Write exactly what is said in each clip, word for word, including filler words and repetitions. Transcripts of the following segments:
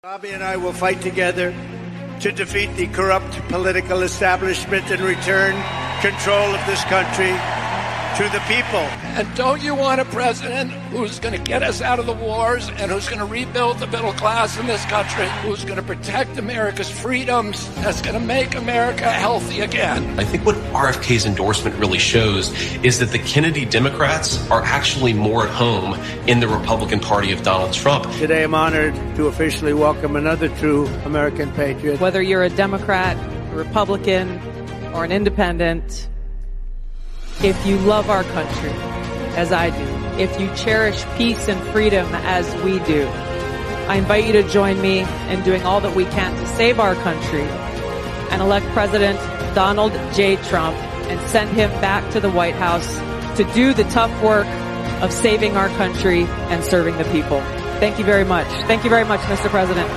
Bobby and I will fight together to defeat the corrupt political establishment and return control of this country to the people. And don't you want a president who's going to get us out of the wars and who's going to rebuild the middle class in this country, who's going to protect America's freedoms, that's going to make America healthy again? I think what R F K's endorsement really shows is that the Kennedy Democrats are actually more at home in the Republican Party of Donald Trump. Today I'm honored to officially welcome another true American patriot. Whether you're a Democrat, a Republican, or an independent, if you love our country, as I do, if you cherish peace and freedom as we do, I invite you to join me in doing all that we can to save our country and elect President Donald J. Trump and send him back to the White House to do the tough work of saving our country and serving the people. Thank you very much. Thank you very much, Mister President.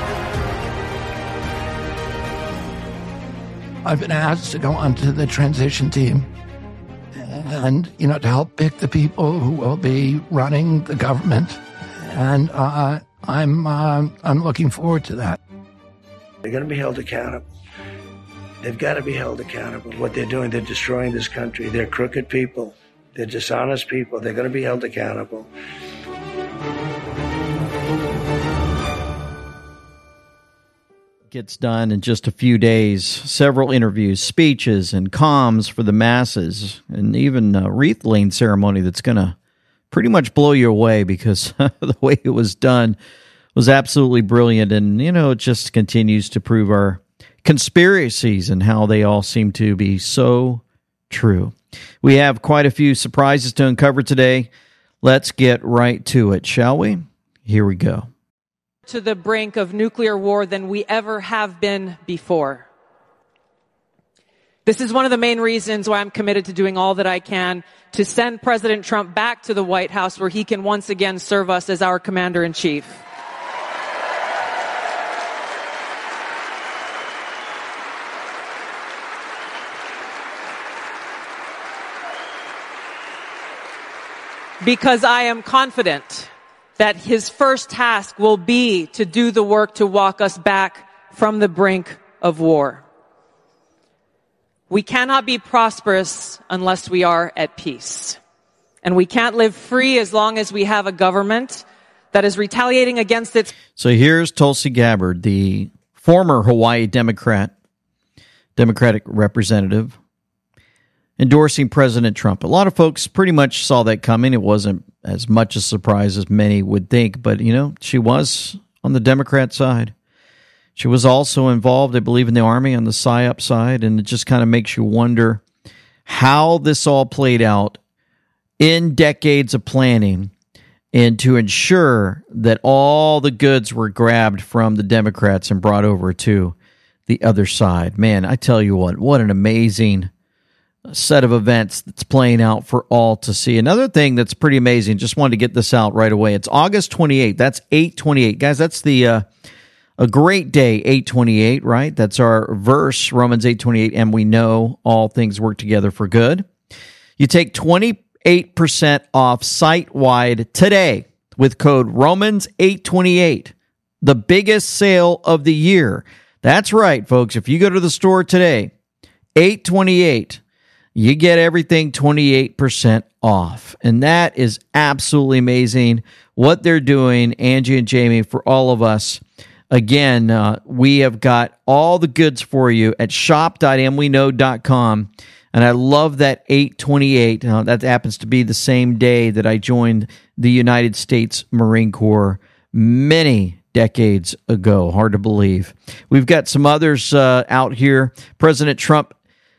I've been asked to go onto the transition team and, you know, to help pick the people who will be running the government. And uh, I'm uh, I'm looking forward to that. They're going to be held accountable. They've got to be held accountable. What they're doing, they're destroying this country. They're crooked people. They're dishonest people. They're going to be held accountable. Gets done in just a few days. Several interviews, speeches, and comms for the masses, and even a wreath laying ceremony that's going to pretty much blow you away because the way it was done was absolutely brilliant. And, you know, it just continues to prove our conspiracies and how they all seem to be so true. We have quite a few surprises to uncover today. Let's get right to it, shall we? Here we go. To the brink of nuclear war than we ever have been before. This is one of the main reasons why I'm committed to doing all that I can to send President Trump back to the White House where he can once again serve us as our commander-in-chief. Because I am confident that his first task will be to do the work to walk us back from the brink of war. We cannot be prosperous unless we are at peace. And we can't live free as long as we have a government that is retaliating against its... So here's Tulsi Gabbard, the former Hawaii Democrat, Democratic representative, endorsing President Trump. A lot of folks pretty much saw that coming. It wasn't as much a surprise as many would think, but, you know, she was on the Democrat side. She was also involved, I believe, in the Army on the PSYOP side, and it just kind of makes you wonder how this all played out in decades of planning and to ensure that all the goods were grabbed from the Democrats and brought over to the other side. Man, I tell you what, what an amazing set of events that's playing out for all to see. Another thing that's pretty amazing, just wanted to get this out right away. It's August twenty-eighth. That's eight twenty-eight. Guys, that's the uh, a great day, eight twenty-eight, right? That's our verse, Romans eight twenty-eight, and we know all things work together for good. You take twenty-eight percent off site-wide today with code Romans eight twenty-eight, the biggest sale of the year. That's right, folks. If you go to the store today, eight twenty-eight, you get everything twenty-eight percent off. And that is absolutely amazing what they're doing, Angie and Jamie, for all of us. Again, uh, we have got all the goods for you at shop dot m we know dot com. And I love that eight twenty-eight. Uh, that happens to be the same day that I joined the United States Marine Corps many decades ago. Hard to believe. We've got some others uh, out here. President Trump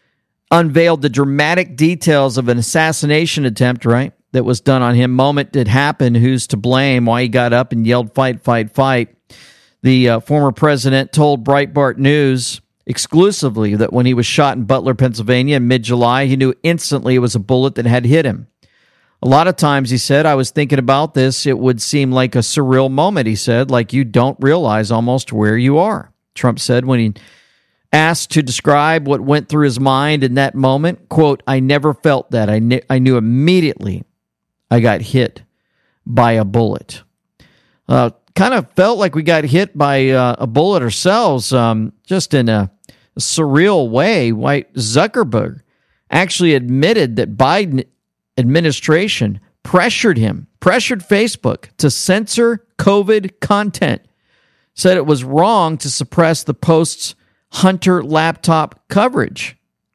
unveiled the dramatic details of an assassination attempt, right, that was done on him. Moment did happen. Who's to blame? Why he got up and yelled, fight, fight, fight. The uh, former president told Breitbart News exclusively that when he was shot in Butler, Pennsylvania in mid-July, he knew instantly it was a bullet that had hit him. A lot of times, he said, I was thinking about this. It would seem like a surreal moment, he said, like you don't realize almost where you are. Trump said when he asked to describe what went through his mind in that moment, quote, I never felt that. I, kn- I knew immediately I got hit by a bullet. Uh, kind of felt like we got hit by uh, a bullet ourselves, um, just in a, a surreal way. Why Zuckerberg actually admitted that Biden administration pressured him, pressured Facebook to censor COVID content, said it was wrong to suppress the Post's Hunter laptop coverage.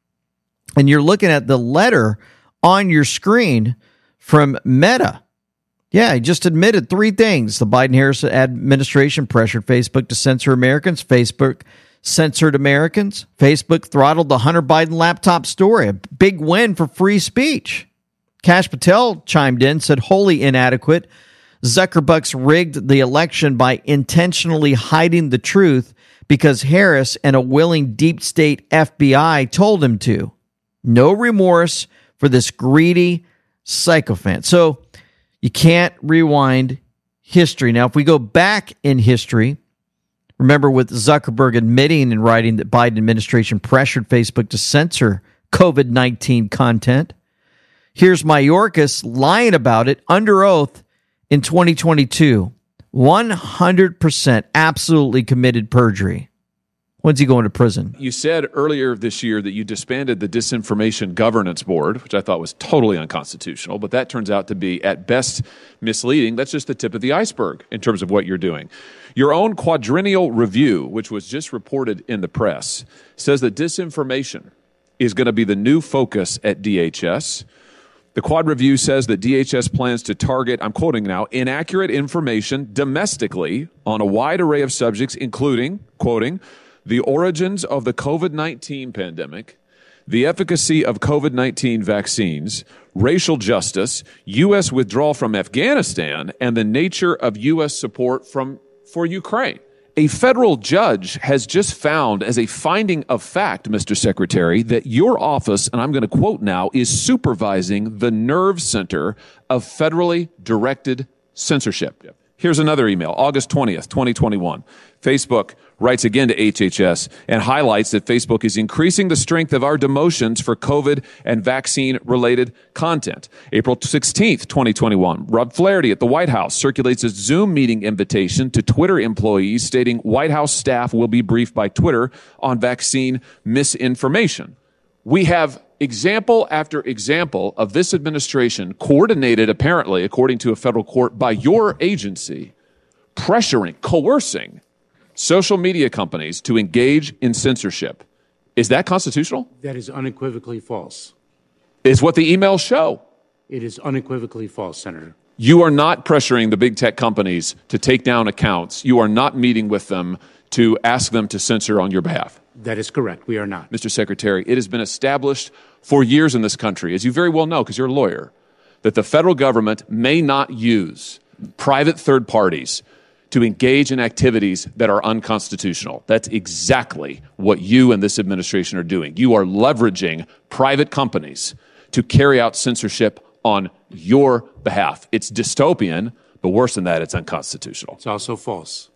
And you're looking at the letter on your screen from Meta. Yeah, he just admitted three things. The Biden-Harris administration pressured Facebook to censor Americans. Facebook censored Americans. Facebook throttled the Hunter Biden laptop story. A big win for free speech. Kash Patel chimed in, said, wholly inadequate. Zuckerbucks rigged the election by intentionally hiding the truth because Harris and a willing deep state F B I told him to. No remorse for this greedy sycophant. So you can't rewind history. Now, if we go back in history, remember with Zuckerberg admitting and writing that Biden administration pressured Facebook to censor COVID nineteen content. Here's Mayorkas lying about it under oath in twenty twenty-two. one hundred percent absolutely committed perjury. When's he going to prison? You said earlier this year that you disbanded the Disinformation Governance Board, which I thought was totally unconstitutional, but that turns out to be, at best, misleading. That's just the tip of the iceberg in terms of what you're doing. Your own quadrennial review, which was just reported in the press, says that disinformation is going to be the new focus at D H S. The Quad Review says that D H S plans to target, I'm quoting now, inaccurate information domestically on a wide array of subjects, including, quoting, the origins of the COVID nineteen pandemic, the efficacy of COVID nineteen vaccines, racial justice, U S withdrawal from Afghanistan, and the nature of U S support from for Ukraine. A federal judge has just found as a finding of fact, Mister Secretary, that your office, and I'm going to quote now, is supervising the nerve center of federally directed censorship. Here's another email, August twentieth, twenty twenty-one. Facebook writes again to H H S and highlights that Facebook is increasing the strength of our demotions for COVID and vaccine-related content. April sixteenth, twenty twenty-one. Rob Flaherty at the White House circulates a Zoom meeting invitation to Twitter employees stating White House staff will be briefed by Twitter on vaccine misinformation. We have example after example of this administration, coordinated apparently, according to a federal court, by your agency, pressuring, coercing social media companies to engage in censorship. Is that constitutional? That is unequivocally false. Is what the emails show. It is unequivocally false, Senator. You are not pressuring the big tech companies to take down accounts. You are not meeting with them to ask them to censor on your behalf. That is correct. We are not. Mister Secretary, it has been established for years in this country, as you very well know because you're a lawyer, that the federal government may not use private third parties to engage in activities that are unconstitutional. That's exactly what you and this administration are doing. You are leveraging private companies to carry out censorship on your behalf. It's dystopian, but worse than that, it's unconstitutional. It's also false.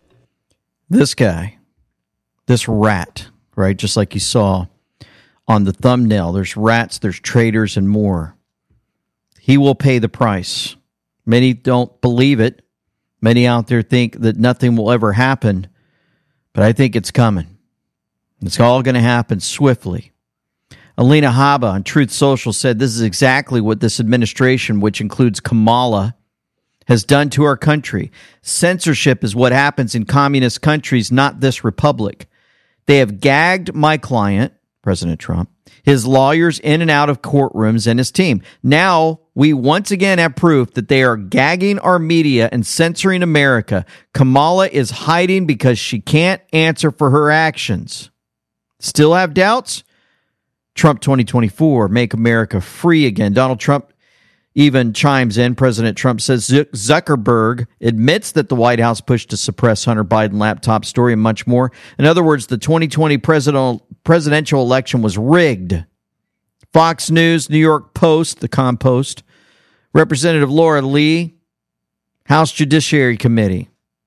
This guy, this rat, right, just like you saw on the thumbnail, there's rats, there's traitors, and more. He will pay the price. Many don't believe it. Many out there think that nothing will ever happen, but I think it's coming. It's all going to happen swiftly. Alina Habba on Truth Social said this is exactly what this administration, which includes Kamala, has done to our country. Censorship is what happens in communist countries, not this republic. They have gagged my client, President Trump, his lawyers in and out of courtrooms, and his team. Now we once again have proof that they are gagging our media and censoring America. Kamala is hiding because she can't answer for her actions. Still have doubts? Trump twenty twenty-four, make America free again. Donald Trump even chimes in. President Trump says Zuckerberg admits that the White House pushed to suppress Hunter Biden laptop story and much more. In other words, the twenty twenty presidential presidential election was rigged. Fox News, New York Post, the Compost, Representative Laura Lee, House Judiciary Committee.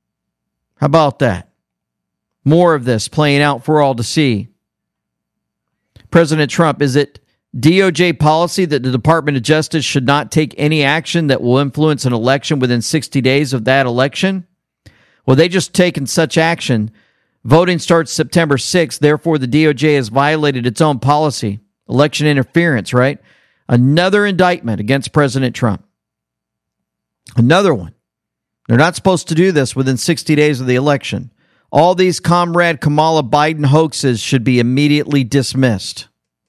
How about that? More of this playing out for all to see. President Trump, is it D O J policy that the Department of Justice should not take any action that will influence an election within sixty days of that election? Well, they just taken such action. Voting starts September sixth. Therefore, the D O J has violated its own policy. Election interference, right? Another indictment against President Trump. Another one. They're not supposed to do this within sixty days of the election. All these Comrade Kamala Biden hoaxes should be immediately dismissed.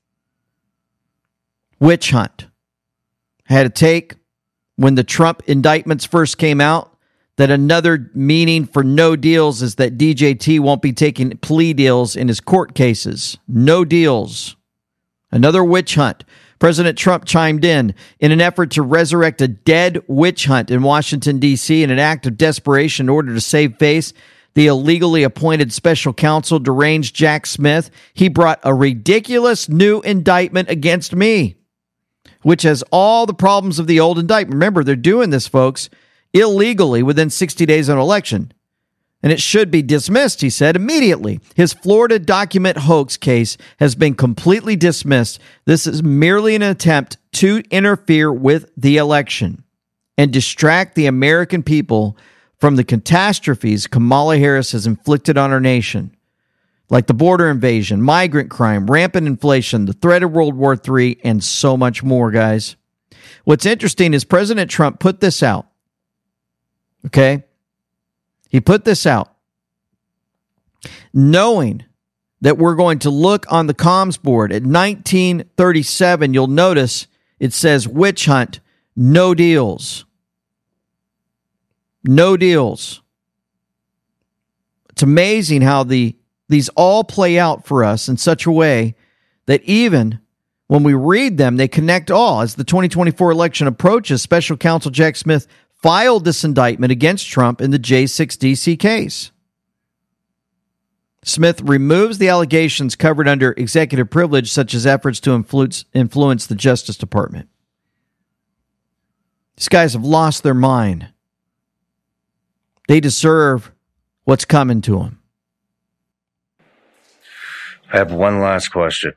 Witch hunt. Had a take when the Trump indictments first came out that another meaning for no deals is that D J T won't be taking plea deals in his court cases. No deals. Another witch hunt. President Trump chimed in in an effort to resurrect a dead witch hunt in Washington, D C in an act of desperation in order to save face. The illegally appointed special counsel, deranged Jack Smith, he brought a ridiculous new indictment against me, which has all the problems of the old indictment. Remember, they're doing this, folks, illegally within sixty days of an election. And it should be dismissed, he said, immediately. His Florida document hoax case has been completely dismissed. This is merely an attempt to interfere with the election and distract the American people from the catastrophes Kamala Harris has inflicted on our nation, like the border invasion, migrant crime, rampant inflation, the threat of World War Three, and so much more, guys. What's interesting is President Trump put this out. Okay? He put this out knowing that we're going to look on the comms board at nineteen thirty-seven. You'll notice it says witch hunt, no deals. No deals. It's amazing how the these all play out for us in such a way that even when we read them, they connect all. As the twenty twenty-four election approaches, Special Counsel Jack Smith filed this indictment against Trump in the J six D C case. Smith removes the allegations covered under executive privilege, such as efforts to influence, influence the Justice Department. These guys have lost their mind. They deserve what's coming to them. I have one last question.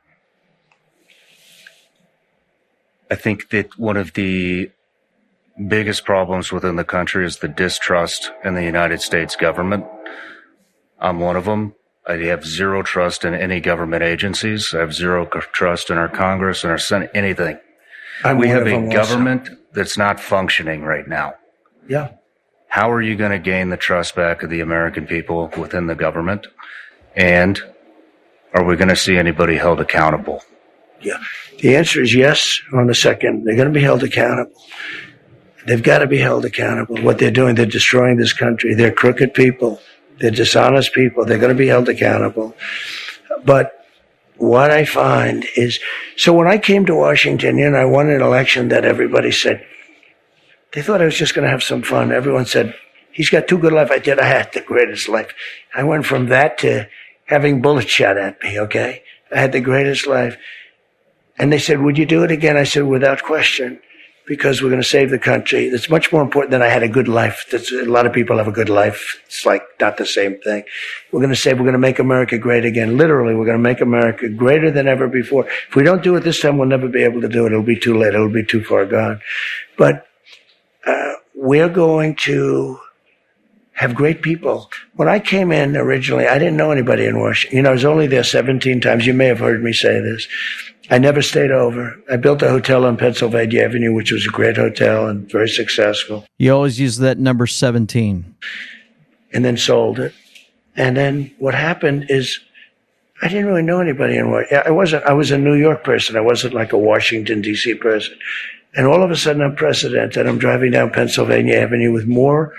I think that one of the biggest problems within the country is the distrust in the United States government. I'm one of them. I have zero trust in any government agencies. I have zero trust in our Congress and our Senate, anything. I'm we one have of a them government also. that's not functioning right now. Yeah. How are you going to gain the trust back of the American people within the government? And are we going to see anybody held accountable? Yeah. The answer is yes on the second. They're going to be held accountable. They've got to be held accountable. What they're doing, they're destroying this country. They're crooked people. They're dishonest people. They're going to be held accountable. But what I find is, so when I came to Washington, you know, I won an election that everybody said, they thought I was just going to have some fun. Everyone said, he's got too good a life. I did. I had the greatest life. I went from that to having bullets shot at me, okay? I had the greatest life. And they said, would you do it again? I said, without question, because we're going to save the country. It's much more important than I had a good life. That's, a lot of people have a good life. It's like not the same thing. We're going to say we're going to make America great again. Literally, we're going to make America greater than ever before. If we don't do it this time, we'll never be able to do it. It'll be too late. It'll be too far gone. But uh, we're going to have great people. When I came in originally, I didn't know anybody in Washington. You know, I was only there seventeen times. You may have heard me say this. I never stayed over. I built a hotel on Pennsylvania Avenue, which was a great hotel and very successful. You always use that number seventeen. And then sold it. And then what happened is I didn't really know anybody in Washington. I wasn't, I was a New York person. I wasn't like a Washington, D C person. And all of a sudden I'm president and I'm driving down Pennsylvania Avenue with more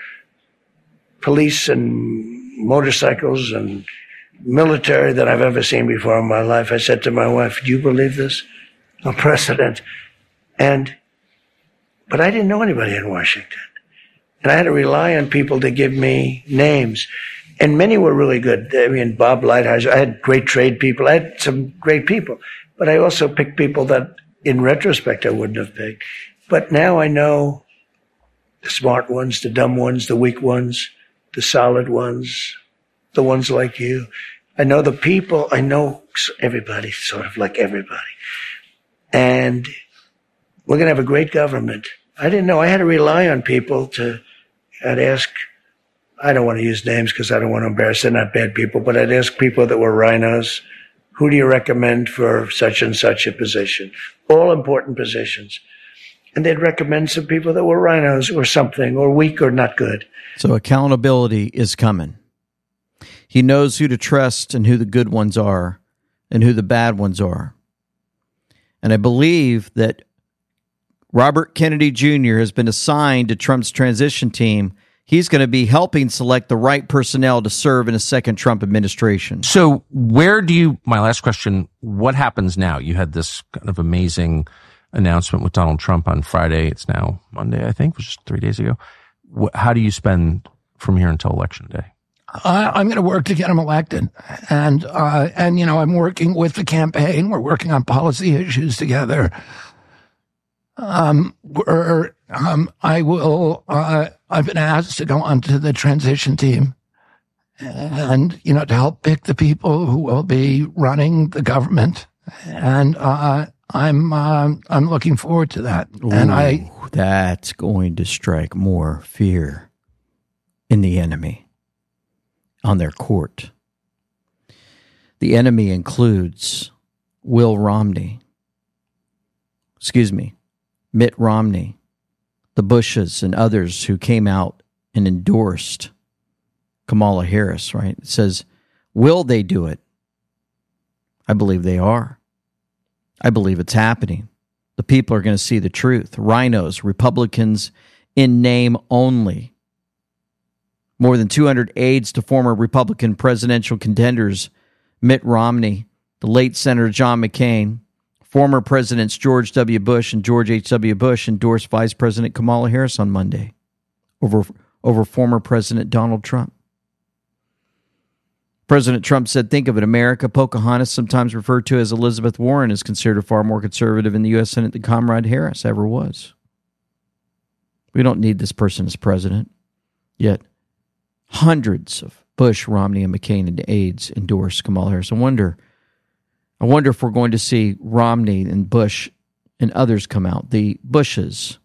police and motorcycles and military than I've ever seen before in my life. I said to my wife, do you believe this? I'm president. And, but I didn't know anybody in Washington. And I had to rely on people to give me names. And many were really good. I mean, Bob Lighthizer, I had great trade people. I had some great people. But I also picked people that, in retrospect, I wouldn't have picked. But now I know the smart ones, the dumb ones, the weak ones, the solid ones, the ones like you. I know the people. I know everybody, sort of like everybody. And we're going to have a great government. I didn't know. I had to rely on people to, I'd ask I don't want to use names because I don't want to embarrass. They're not bad people, but I'd ask people that were rhinos, who do you recommend for such and such a position? All important positions. And they'd recommend some people that were rhinos or something, or weak or not good. So accountability is coming. He knows who to trust and who the good ones are and who the bad ones are. And I believe that Robert Kennedy Junior has been assigned to Trump's transition team. He's going to be helping select the right personnel to serve in a second Trump administration. So where do you, my last question, what happens now? You had this kind of amazing announcement with Donald Trump on Friday. It's now Monday, I think, which is three days ago. How do you spend from here until Election Day? Uh, I'm going to work to get him elected. And, uh, and, you know, I'm working with the campaign. We're working on policy issues together. Um, we're, um, I will, uh, I've been asked to go onto the transition team and, you know, to help pick the people who will be running the government. And, uh, I'm, uh, I'm looking forward to that. Ooh, and I, that's going to strike more fear in the enemy on their court. The enemy includes Will Romney, excuse me, Mitt Romney, the Bushes, and others who came out and endorsed Kamala Harris, right? It says, will they do it? I believe they are. I believe it's happening. The people are going to see the truth. Rhinos, Republicans in name only. More than two hundred aides to former Republican presidential contenders Mitt Romney, the late Senator John McCain, former Presidents George W. Bush and George H W. Bush endorsed Vice President Kamala Harris on Monday over, over former President Donald Trump. President Trump said, think of it, America, Pocahontas, sometimes referred to as Elizabeth Warren, is considered far more conservative in the U S Senate than Comrade Harris ever was. We don't need this person as president. Yet hundreds of Bush, Romney, and McCain and aides endorsed Kamala Harris. I wonder, I wonder if we're going to see Romney and Bush and others come out. The Bushes.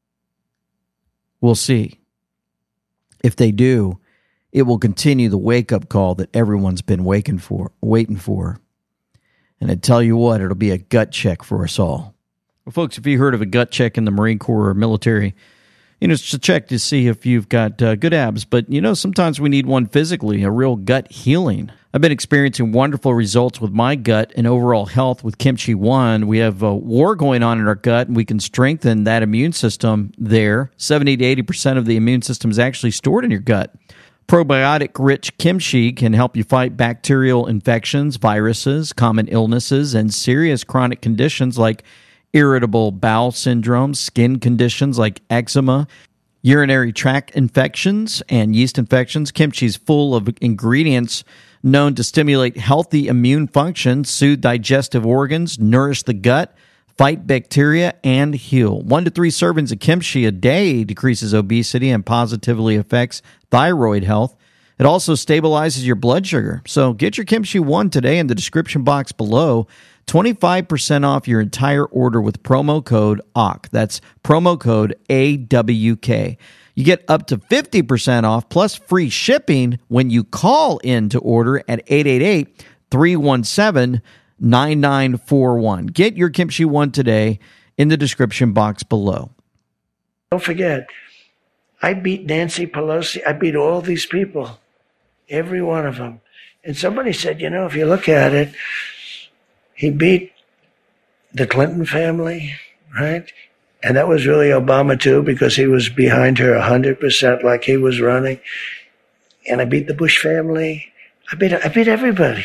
We'll see. If they do, it will continue the wake-up call that everyone's been waiting for, waiting for. And I tell you what, it'll be a gut check for us all. Well, folks, if you heard of a gut check in the Marine Corps or military, you know, it's a check to see if you've got uh, good abs. But, you know, sometimes we need one physically, a real gut healing. I've been experiencing wonderful results with my gut and overall health with Kimchi One. We have a war going on in our gut, and we can strengthen that immune system there. seventy to eighty percent of the immune system is actually stored in your gut. Probiotic-rich kimchi can help you fight bacterial infections, viruses, common illnesses, and serious chronic conditions like irritable bowel syndrome, skin conditions like eczema, urinary tract infections, and yeast infections. Kimchi is full of ingredients known to stimulate healthy immune function, soothe digestive organs, nourish the gut, fight bacteria, and heal. One to three servings of kimchi a day decreases obesity and positively affects thyroid health. It also stabilizes your blood sugar. So get your Kimchi One today in the description box below. twenty-five percent off your entire order with promo code A W K. That's promo code A W K. You get up to fifty percent off plus free shipping when you call in to order at eight eight eight, three one seven, nine nine four one. Get your Kimchi One today in the description box below. Don't forget, I beat Nancy Pelosi. I beat all these people, every one of them. And somebody said, you know, if you look at it, he beat the Clinton family, right? And that was really Obama, too, because he was behind her one hundred percent like he was running. And I beat the Bush family. I beat, I beat everybody.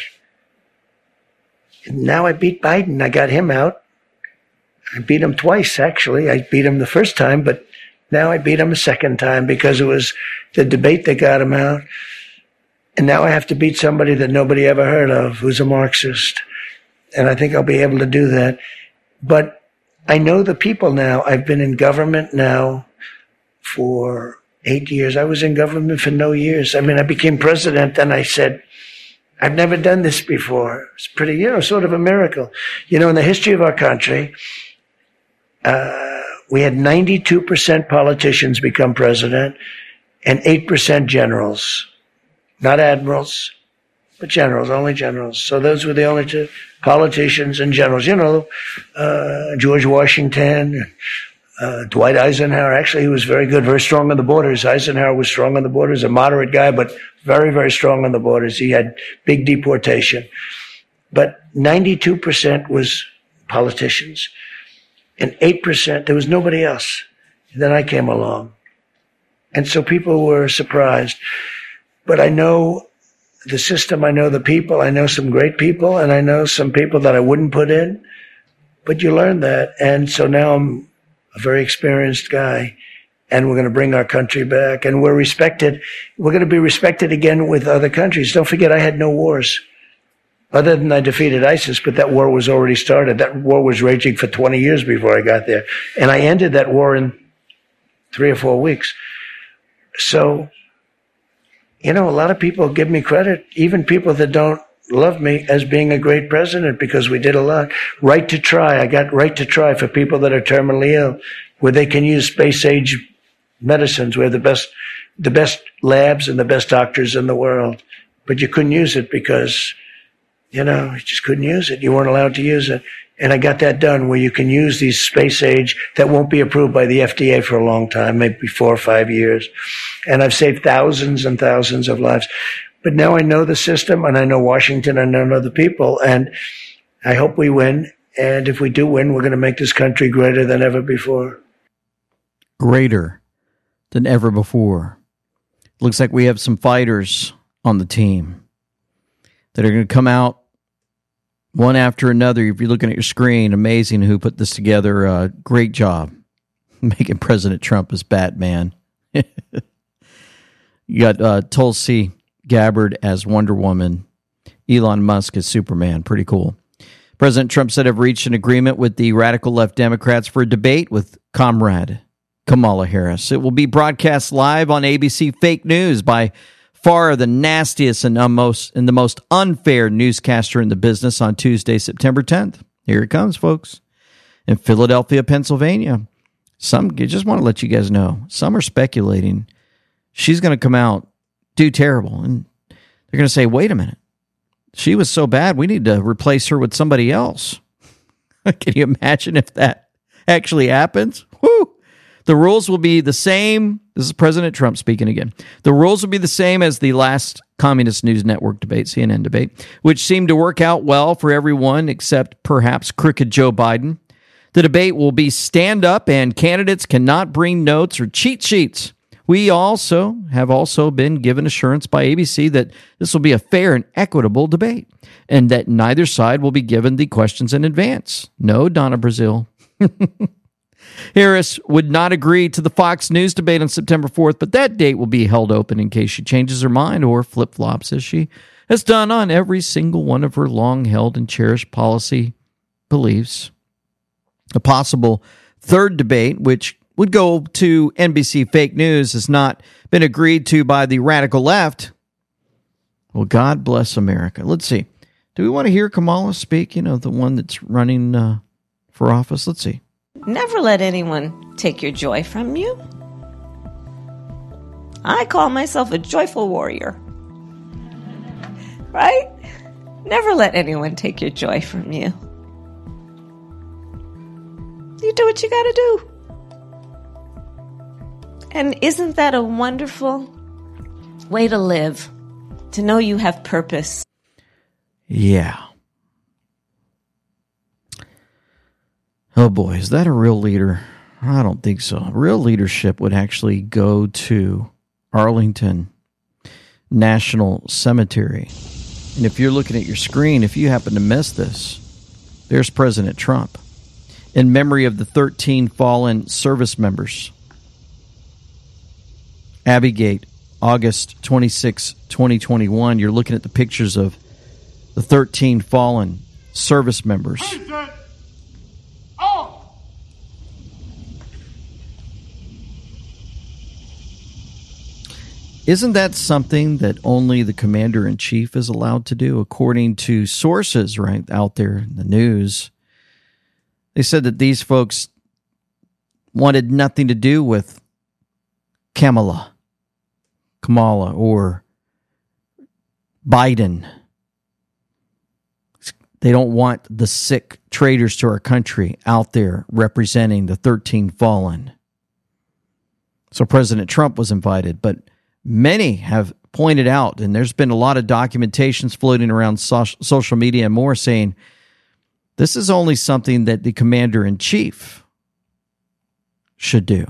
And now I beat Biden. I got him out. I beat him twice, actually. I beat him the first time, but now I beat him a second time because it was the debate that got him out. And now I have to beat somebody that nobody ever heard of, who's a Marxist. And I think I'll be able to do that. But I know the people now. I've been in government now for eight years. I was in government for no years. I mean, I became president and I said, I've never done this before. It's pretty, you know, sort of a miracle. You know, in the history of our country, uh, we had ninety-two percent politicians become president and eight percent generals. Not admirals, but generals, only generals. So those were the only two politicians and generals. You know, uh, George Washington, uh, Dwight Eisenhower. Actually, he was very good, very strong on the borders. Eisenhower was strong on the borders, a moderate guy, but very, very strong on the borders. He had big deportation. But ninety-two percent was politicians, and eight percent, there was nobody else. And then I came along. And so people were surprised. But I know the system, I know the people, I know some great people, and I know some people that I wouldn't put in. But you learn that. And so now I'm a very experienced guy, and we're going to bring our country back. And we're respected. We're going to be respected again with other countries. Don't forget, I had no wars. Other than I defeated ISIS, but that war was already started. That war was raging for twenty years before I got there. And I ended that war in three or four weeks. So, you know, a lot of people give me credit, even people that don't love me, as being a great president, because we did a lot. Right to try. I got right to try for people that are terminally ill, where they can use space-age medicines. We have the best, the best labs and the best doctors in the world. But you couldn't use it because, you know, you just couldn't use it. You weren't allowed to use it. And I got that done, where you can use these space age that won't be approved by the F D A for a long time, maybe four or five years. And I've saved thousands and thousands of lives. But now I know the system, and I know Washington, and I know the people, and I hope we win. And if we do win, we're going to make this country greater than ever before. Greater than ever before. Looks like we have some fighters on the team that are going to come out one after another. If you're looking at your screen, amazing who put this together. Uh, great job making President Trump as Batman. You got uh, Tulsi Gabbard as Wonder Woman, Elon Musk as Superman. Pretty cool. President Trump said, I've reached an agreement with the radical left Democrats for a debate with comrade Kamala Harris. It will be broadcast live on A B C Fake News by far the nastiest and, most, and the most unfair newscaster in the business on Tuesday, September tenth. Here it comes, folks. In Philadelphia, Pennsylvania. Some, I just want to let you guys know, some are speculating she's going to come out, do terrible. And they're going to say, wait a minute. She was so bad, we need to replace her with somebody else. Can you imagine if that actually happens? Woo! The rules will be the same. This is President Trump speaking again. The rules will be the same as the last Communist News Network debate, C N N debate, which seemed to work out well for everyone except perhaps crooked Joe Biden. The debate will be stand up, and candidates cannot bring notes or cheat sheets. We also have also been given assurance by A B C that this will be a fair and equitable debate, and that neither side will be given the questions in advance. No, Donna Brazile. Harris would not agree to the Fox News debate on September fourth, but that date will be held open in case she changes her mind or flip-flops, as she has done on every single one of her long-held and cherished policy beliefs. A possible third debate, which would go to N B C Fake News, has not been agreed to by the radical left. Well, God bless America. Let's see. Do we want to hear Kamala speak? You know, the one that's running uh, for office? Let's see. Never let anyone take your joy from you. I call myself a joyful warrior. Right? Never let anyone take your joy from you. You do what you gotta do. And isn't that a wonderful way to live? To know you have purpose. Yeah. Oh boy, is that a real leader? I don't think so. Real leadership would actually go to Arlington National Cemetery. And if you're looking at your screen, if you happen to miss this, there's President Trump in memory of the thirteen fallen service members. Abbey Gate, August twenty-sixth, twenty twenty-one. You're looking at the pictures of the thirteen fallen service members. Isn't that something that only the commander-in-chief is allowed to do, according to sources right out there in the news? They said that these folks wanted nothing to do with Kamala. Kamala or Biden. They don't want the sick traitors to our country out there representing the thirteen fallen. So President Trump was invited, but many have pointed out, and there's been a lot of documentations floating around so- social media and more saying this is only something that the commander-in-chief should do.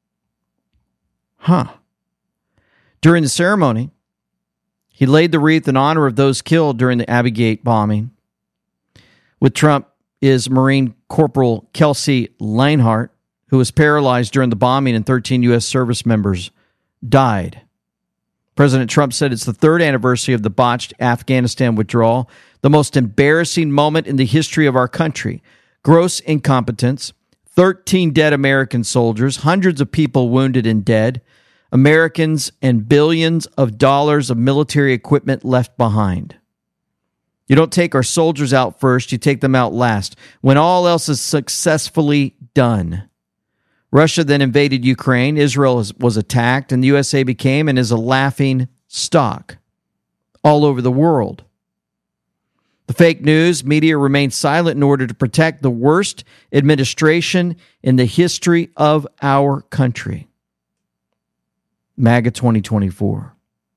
Huh. During the ceremony, he laid the wreath in honor of those killed during the Abbey Gate bombing. With Trump is Marine Corporal Kelsey Leinhart, who was paralyzed during the bombing and thirteen U S service members died. President Trump said it's the third anniversary of the botched Afghanistan withdrawal, the most embarrassing moment in the history of our country. Gross incompetence, thirteen dead American soldiers, hundreds of people wounded and dead, Americans and billions of dollars of military equipment left behind. You don't take our soldiers out first, you take them out last, when all else is successfully done. Russia then invaded Ukraine, Israel was attacked, and the U S A became and is a laughing stock all over the world. The fake news media remained silent in order to protect the worst administration in the history of our country. MAGA twenty twenty-four.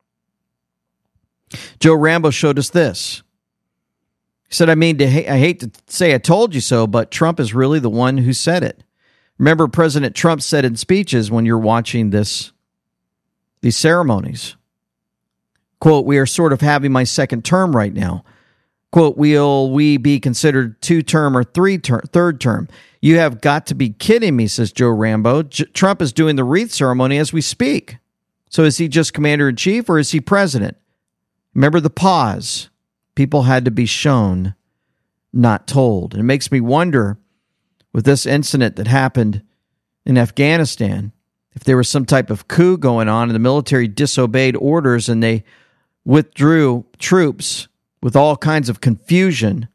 Joe Rambo showed us this. He said, I mean, to ha- I hate to say I told you so, but Trump is really the one who said it. Remember, President Trump said in speeches when you're watching this, these ceremonies, quote, we are sort of having my second term right now. Quote, will we be considered two-term or three ter- third term? You have got to be kidding me, says Joe Rambo. J- Trump is doing the wreath ceremony as we speak. So is he just commander-in-chief or is he president? Remember the pause. People had to be shown, not told. And it makes me wonder, with this incident that happened in Afghanistan, if there was some type of coup going on and the military disobeyed orders and they withdrew troops with all kinds of confusion.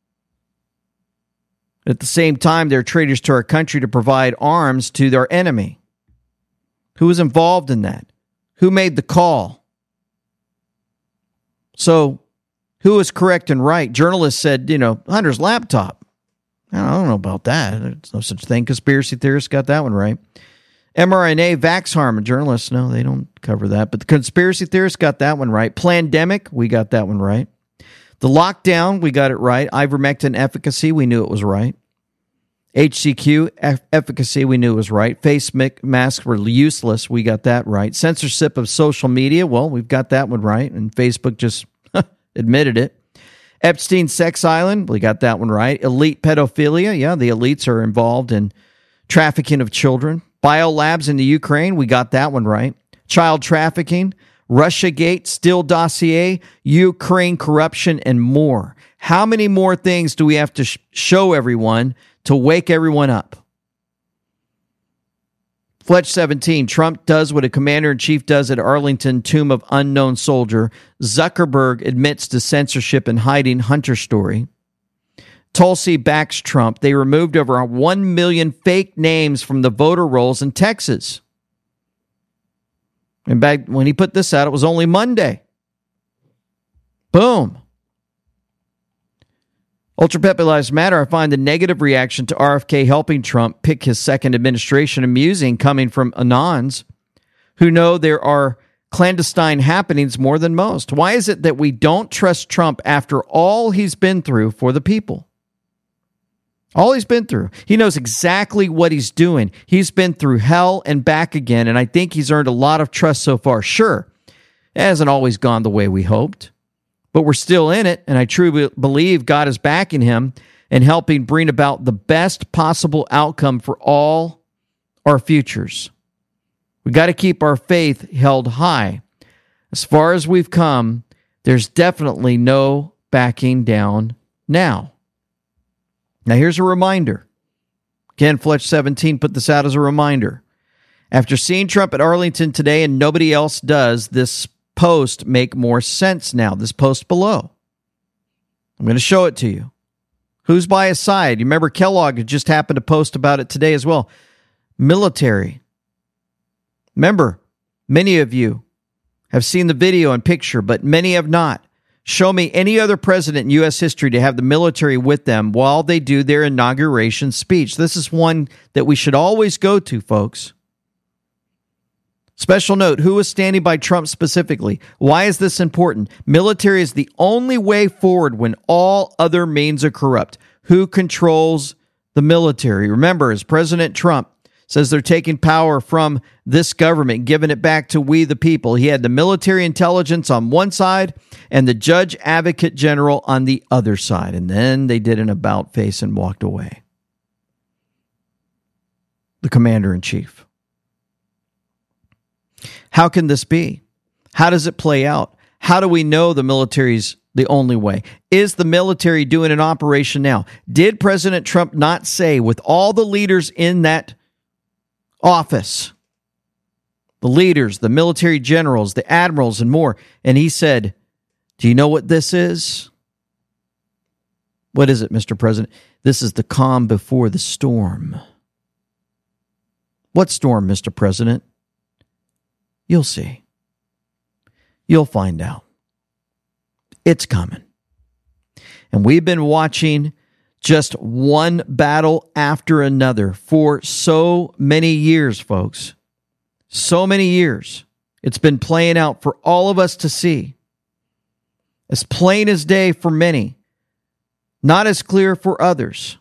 At the same time, they're traitors to our country to provide arms to their enemy. Who was involved in that? Who made the call? So, who is correct and right? Journalists said, you know, Hunter's laptop. I don't know about that. There's no such thing. Conspiracy theorists got that one right. mRNA, Vaxharm, journalists, no, they don't cover that. But the conspiracy theorists got that one right. Plandemic, we got that one right. The lockdown, we got it right. Ivermectin efficacy, we knew it was right. H C Q eff- efficacy, we knew it was right. Face masks were useless, we got that right. Censorship of social media, well, we've got that one right. And Facebook just admitted it. Epstein Sex Island, we got that one right. Elite pedophilia, yeah, the elites are involved in trafficking of children. Biolabs in the Ukraine, we got that one right. Child trafficking, Russiagate, Steele dossier, Ukraine corruption, and more. How many more things do we have to sh- show everyone to wake everyone up? Fletch seventeen, Trump does what a commander-in-chief does at Arlington Tomb of Unknown Soldier. Zuckerberg admits to censorship and hiding Hunter story. Tulsi backs Trump. They removed over one million fake names from the voter rolls in Texas. And back when he put this out, it was only Monday. Boom. Ultra Pepe Lives Matter. I find the negative reaction to R F K helping Trump pick his second administration amusing, coming from Anons who know there are clandestine happenings more than most. Why is it that we don't trust Trump after all he's been through for the people? All he's been through. He knows exactly what he's doing. He's been through hell and back again, and I think he's earned a lot of trust so far. Sure, it hasn't always gone the way we hoped, but we're still in it, and I truly believe God is backing him and helping bring about the best possible outcome for all our futures. We got to keep our faith held high. As far as we've come, there's definitely no backing down now. Now, here's a reminder. Again, Fletch seventeen put this out as a reminder. After seeing Trump at Arlington today and nobody else does, this post make more sense now, this post below. I'm going to show it to you. Who's by his side? You remember Kellogg just happened to post about it today as well. Military. Remember, many of you have seen the video and picture, but many have not. Show me any other president in U S history to have the military with them while they do their inauguration speech. This is one that we should always go to, folks. Special note, who is standing by Trump specifically? Why is this important? Military is the only way forward when all other means are corrupt. Who controls the military? Remember, as President Trump says they're taking power from this government, giving it back to we the people. He had the military intelligence on one side and the judge advocate general on the other side. And then they did an about face and walked away. The commander in chief. How can this be? How does it play out? How do we know the military's the only way? Is the military doing an operation now? Did President Trump not say, with all the leaders in that office, the leaders, the military generals, the admirals, and more, and he said, do you know what this is? What is it, Mister President? This is the calm before the storm. What storm, Mister President? You'll see. You'll find out. It's coming. And we've been watching just one battle after another for so many years, folks. So many years. It's been playing out for all of us to see. As plain as day for many, not as clear for others.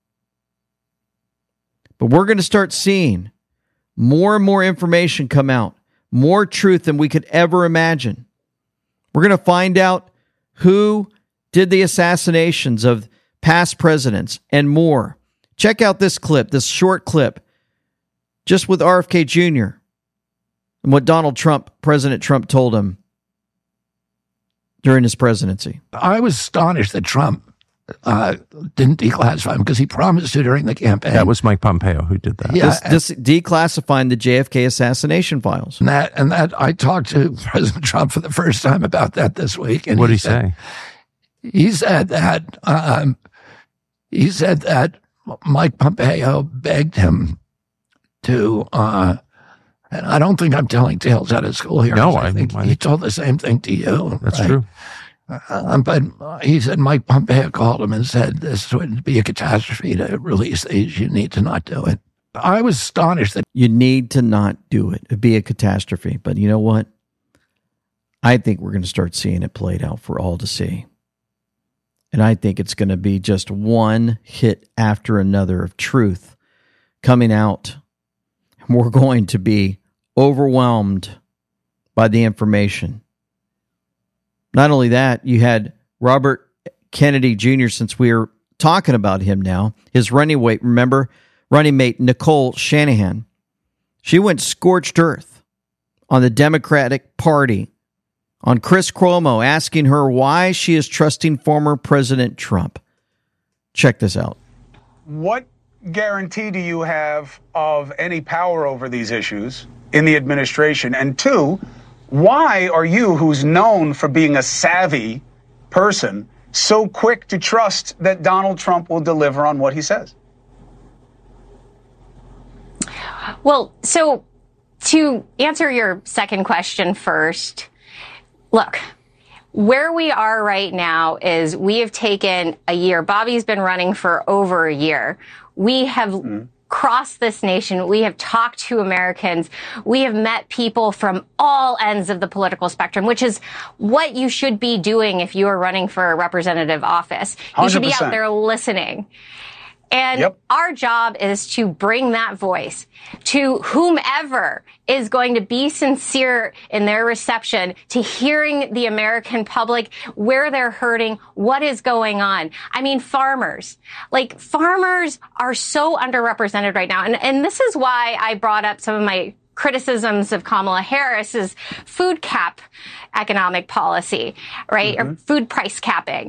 But we're going to start seeing more and more information come out. More truth than we could ever imagine. We're going to find out who did the assassinations of past presidents and more. Check out this clip, this short clip, just with R F K Junior and what Donald Trump, President Trump, told him during his presidency. I was astonished that Trump uh, didn't declassify him because he promised to during the campaign. That was Mike Pompeo who did that. Yeah, this, this declassifying the J F K assassination files. And that, and that I talked to President Trump for the first time about that this week. And what did he said, say? He said that um, he said that Mike Pompeo begged him to. Uh, and I don't think I'm telling tales out of school here. No, I, I think I, he told the same thing to you. That's right? true. Uh, but he said Mike Pompeo called him and said this would be a catastrophe to release these. You need to not do it. I was astonished that you need to not do it. It'd be a catastrophe. But you know what? I think we're going to start seeing it played out for all to see. And I think it's going to be just one hit after another of truth coming out. We're going to be overwhelmed by the information. Not only that, you had Robert Kennedy Junior, since we are talking about him now, his running mate, remember, running mate Nicole Shanahan. She went scorched earth on the Democratic Party, on Chris Cuomo, asking her why she is trusting former President Trump. Check this out. What guarantee do you have of any power over these issues in the administration? And two, why are you, who's known for being a savvy person, so quick to trust that Donald Trump will deliver on what he says? Well, so to answer your second question first, look, where we are right now is we have taken a year. Bobby's been running for over a year. We have mm-hmm. crossed this nation. We have talked to Americans. We have met people from all ends of the political spectrum, which is what you should be doing if you are running for a representative office. You one hundred percent. Should be out there listening. And yep. Our job is to bring that voice to whomever is going to be sincere in their reception to hearing the American public, where they're hurting, what is going on. I mean, farmers, like farmers are so underrepresented right now. And, and this is why I brought up some of my criticisms of Kamala Harris's food cap economic policy, right? Mm-hmm. Or food price capping.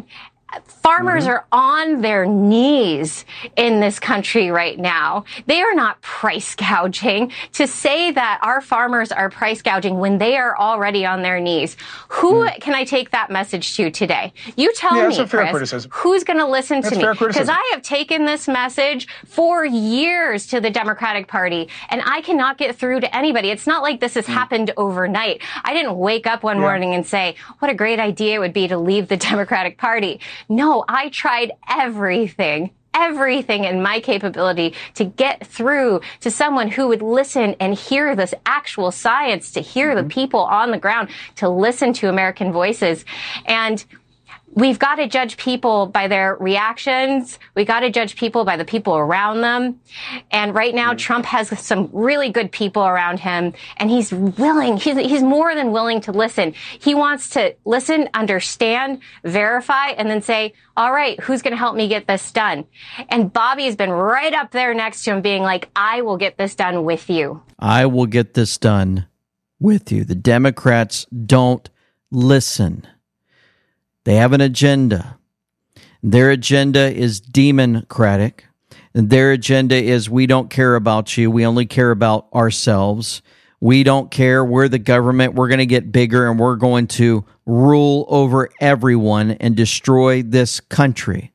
Farmers Mm-hmm. are on their knees in this country right now. They are not price gouging. To say that our farmers are price gouging when they are already on their knees, who mm. can I take that message to today? You tell yeah, me, that's a fair Chris, criticism. Who's going to listen that's to fair me? Because criticism. I have taken this message for years to the Democratic Party, and I cannot get through to anybody. It's not like this has mm. happened overnight. I didn't wake up one yeah. morning and say, what a great idea it would be to leave the Democratic Party. No, I tried everything, everything in my capability to get through to someone who would listen and hear this actual science, to hear mm-hmm. the people on the ground, to listen to American voices. And we've got to judge people by their reactions. We got to judge people by the people around them. And right now, mm-hmm. Trump has some really good people around him, and he's willing, he's, he's more than willing to listen. He wants to listen, understand, verify, and then say, all right, who's going to help me get this done? And Bobby has been right up there next to him being like, I will get this done with you. I will get this done with you. The Democrats don't listen. They have an agenda. Their agenda is democratic. And their agenda is we don't care about you. We only care about ourselves. We don't care. We're the government. We're going to get bigger and we're going to rule over everyone and destroy this country.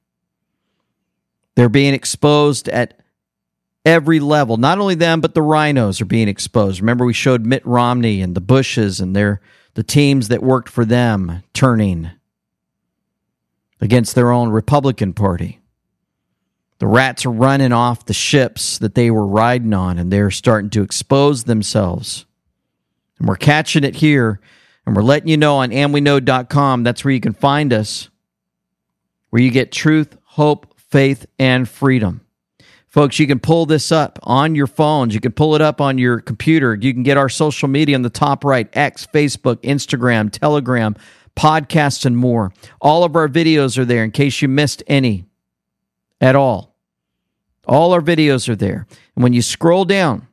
They're being exposed at every level. Not only them, but the rhinos are being exposed. Remember, we showed Mitt Romney and the Bushes and their the teams that worked for them turning against their own Republican Party. The rats are running off the ships that they were riding on, and they're starting to expose themselves. And we're catching it here, and we're letting you know on am we know dot com. That's where you can find us, where you get truth, hope, faith, and freedom. Folks, you can pull this up on your phones. You can pull it up on your computer. You can get our social media on the top right, X, Facebook, Instagram, Telegram, podcasts, and more. All of our videos are there in case you missed any at all. All our videos are there. And when you scroll down,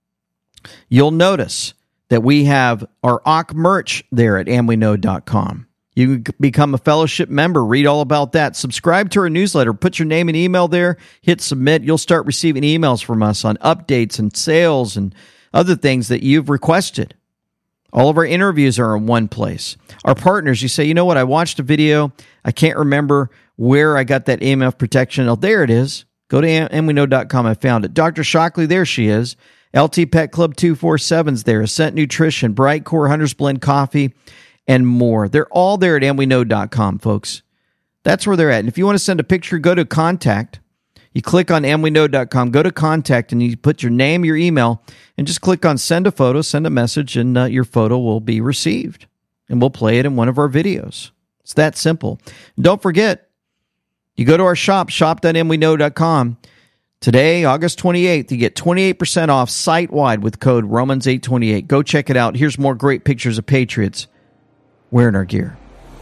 you'll notice that we have our A W C merch there at am we know dot com. You can become a fellowship member, read all about that. Subscribe to our newsletter, put your name and email there, hit submit. You'll start receiving emails from us on updates and sales and other things that you've requested. All of our interviews are in one place. Our partners, you say, you know what, I watched a video. I can't remember where I got that E M F protection. Oh, there it is. Go to am we know dot com. I found it. Doctor Shockley, there she is. L T Pet Club two forty-seven's there. Ascent Nutrition, Bright Core, Hunter's Blend Coffee, and more. They're all there at am we know dot com, folks. That's where they're at. And if you want to send a picture, go to Contact. You click on am we know dot com, go to Contact, and you put your name, your email, and just click on Send a Photo, send a message, and uh, your photo will be received. And we'll play it in one of our videos. It's that simple. And don't forget, you go to our shop, shop dot am we know dot com. Today, August twenty-eighth, you get twenty-eight percent off site-wide with code Romans eight twenty-eight. Go check it out. Here's more great pictures of Patriots wearing our gear.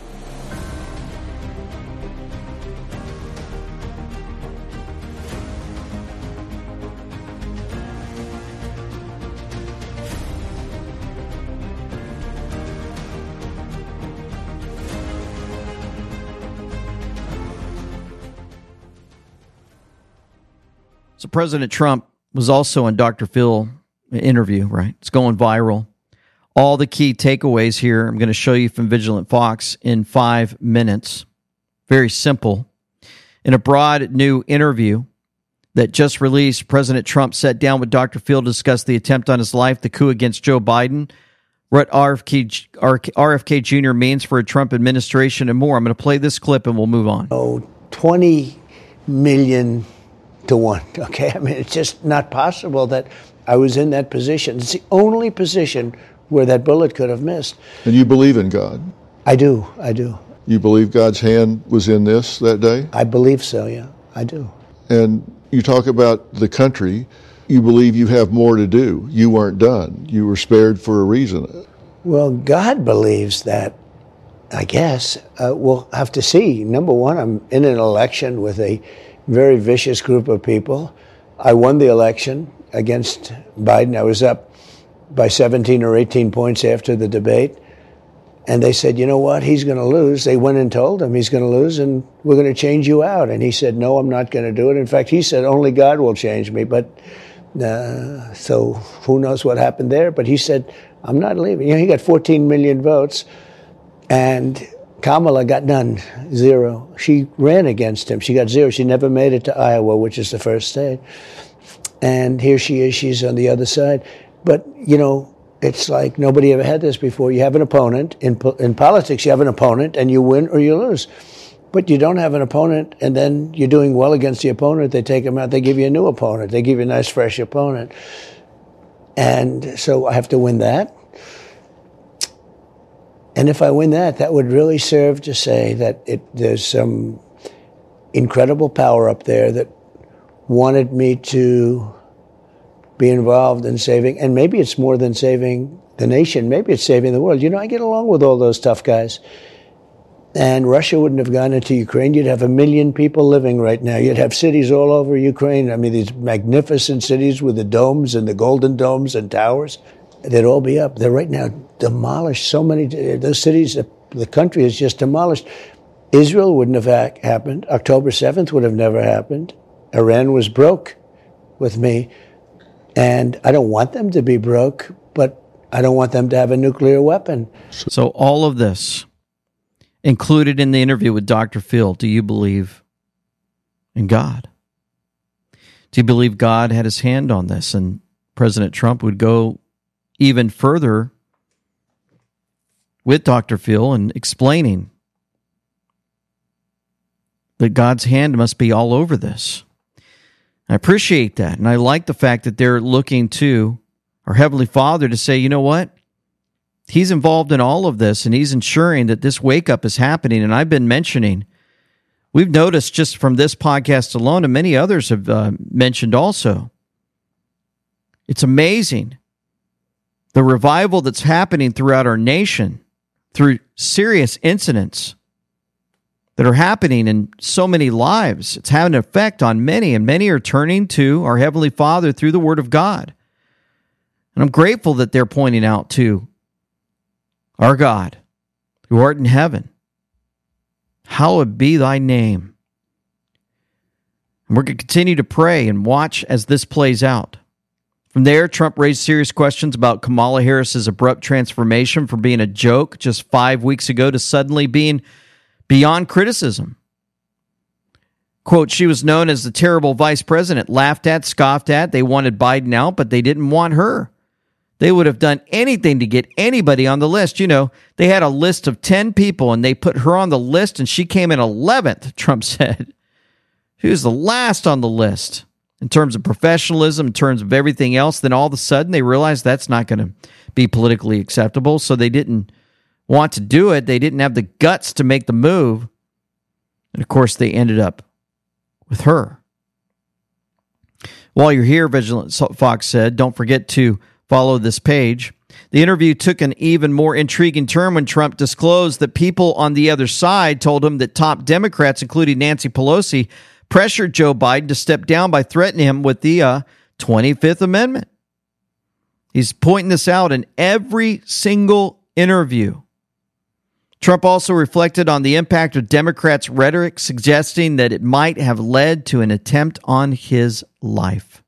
So President Trump was also on Doctor Phil interview, right? It's going viral. All the key takeaways here I'm going to show you from Vigilant Fox in five minutes. Very simple. In a broad new interview that just released, President Trump sat down with Doctor Phil to discuss the attempt on his life, the coup against Joe Biden, what R F K, R F K Junior means for a Trump administration, and more. I'm going to play this clip and we'll move on. Oh, twenty million to one. Okay, I mean, it's just not possible that I was in that position. It's the only position where that bullet could have missed. And you believe in God? I do, I do. You believe God's hand was in this that day? I believe so, yeah, I do. And you talk about the country, you believe you have more to do. You weren't done. You were spared for a reason. Well, God believes that, I guess. Uh, we'll have to see. Number one, I'm in an election with a very vicious group of people. I won the election against Biden. I was up by seventeen or eighteen points after the debate. And they said, you know what, he's going to lose. They went and told him he's going to lose and we're going to change you out. And he said, no, I'm not going to do it. In fact, he said, only God will change me. But uh, so who knows what happened there. But he said, I'm not leaving. You know, he got fourteen million votes and Kamala got none, zero. She ran against him. She got zero. She never made it to Iowa, which is the first state. And here she is. She's on the other side. But, you know, it's like nobody ever had this before. You have an opponent. In po- in politics, you have an opponent, and you win or you lose. But you don't have an opponent, and then you're doing well against the opponent. They take him out. They give you a new opponent. They give you a nice, fresh opponent. And so I have to win that. And if I win that, that would really serve to say that it, there's some incredible power up there that wanted me to be involved in saving, and maybe it's more than saving the nation, maybe it's saving the world. You know, I get along with all those tough guys. And Russia wouldn't have gone into Ukraine. You'd have a million people living right now. You'd have cities all over Ukraine. I mean, these magnificent cities with the domes and the golden domes and towers. They'd all be up. They're right now demolished. So many, those cities, the, the country is just demolished. Israel wouldn't have ha- happened. October seventh would have never happened. Iran was broke with me. And I don't want them to be broke, but I don't want them to have a nuclear weapon. So all of this included in the interview with Doctor Phil, do you believe in God? Do you believe God had his hand on this and President Trump would go even further with Doctor Phil and explaining that God's hand must be all over this? I appreciate that, and I like the fact that they're looking to our Heavenly Father to say, you know what? He's involved in all of this, and he's ensuring that this wake-up is happening. And I've been mentioning, we've noticed just from this podcast alone, and many others have uh, mentioned also, it's amazing the revival that's happening throughout our nation through serious incidents that are happening in so many lives. It's having an effect on many, and many are turning to our Heavenly Father through the Word of God. And I'm grateful that they're pointing out to our God, who art in heaven, hallowed be thy name. And we're going to continue to pray and watch as this plays out. From there, Trump raised serious questions about Kamala Harris's abrupt transformation from being a joke just five weeks ago to suddenly being beyond criticism. Quote, she was known as the terrible vice president, laughed at, scoffed at. They wanted Biden out, but they didn't want her. They would have done anything to get anybody on the list. You know, they had a list of ten people, and they put her on the list, and she came in eleventh, Trump said. She was the last on the list in terms of professionalism, in terms of everything else. Then all of a sudden, they realized that's not going to be politically acceptable, so they didn't want to do it. They didn't have the guts to make the move. And of course, they ended up with her. While you're here, Vigilant Fox said, don't forget to follow this page. The interview took an even more intriguing turn when Trump disclosed that people on the other side told him that top Democrats, including Nancy Pelosi, pressured Joe Biden to step down by threatening him with the uh, twenty-fifth Amendment. He's pointing this out in every single interview. Trump also reflected on the impact of Democrats' rhetoric, suggesting that it might have led to an attempt on his life.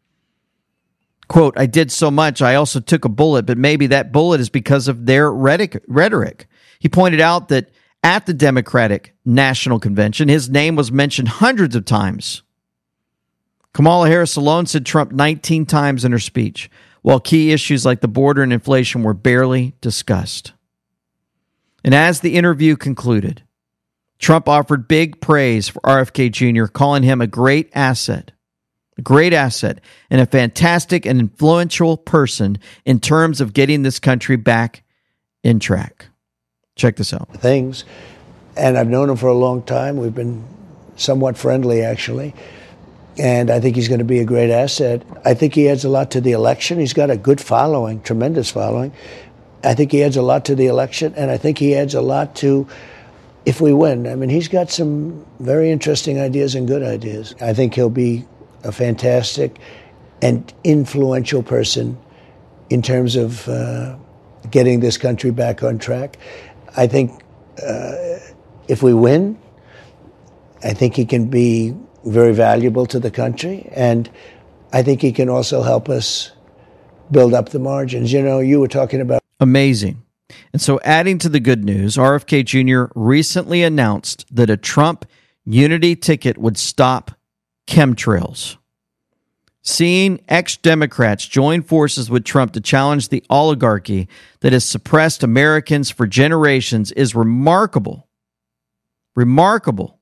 Quote, I did so much, I also took a bullet, but maybe that bullet is because of their rhetoric. He pointed out that at the Democratic National Convention, his name was mentioned hundreds of times. Kamala Harris alone said Trump nineteen times in her speech, while key issues like the border and inflation were barely discussed. And as the interview concluded, Trump offered big praise for R F K Junior, calling him a great asset, a great asset, and a fantastic and influential person in terms of getting this country back in track. Check this out. Things, and I've known him for a long time. We've been somewhat friendly, actually. And I think he's going to be a great asset. I think he adds a lot to the election. He's got a good following, tremendous following. I think he adds a lot to the election, and I think he adds a lot to if we win. I mean, he's got some very interesting ideas and good ideas. I think he'll be a fantastic and influential person in terms of uh, getting this country back on track. I think uh, if we win, I think he can be very valuable to the country, and I think he can also help us build up the margins. You know, you were talking about... Amazing. And so adding to the good news, R F K Junior recently announced that a Trump unity ticket would stop chemtrails. Seeing ex-Democrats join forces with Trump to challenge the oligarchy that has suppressed Americans for generations is remarkable. Remarkable.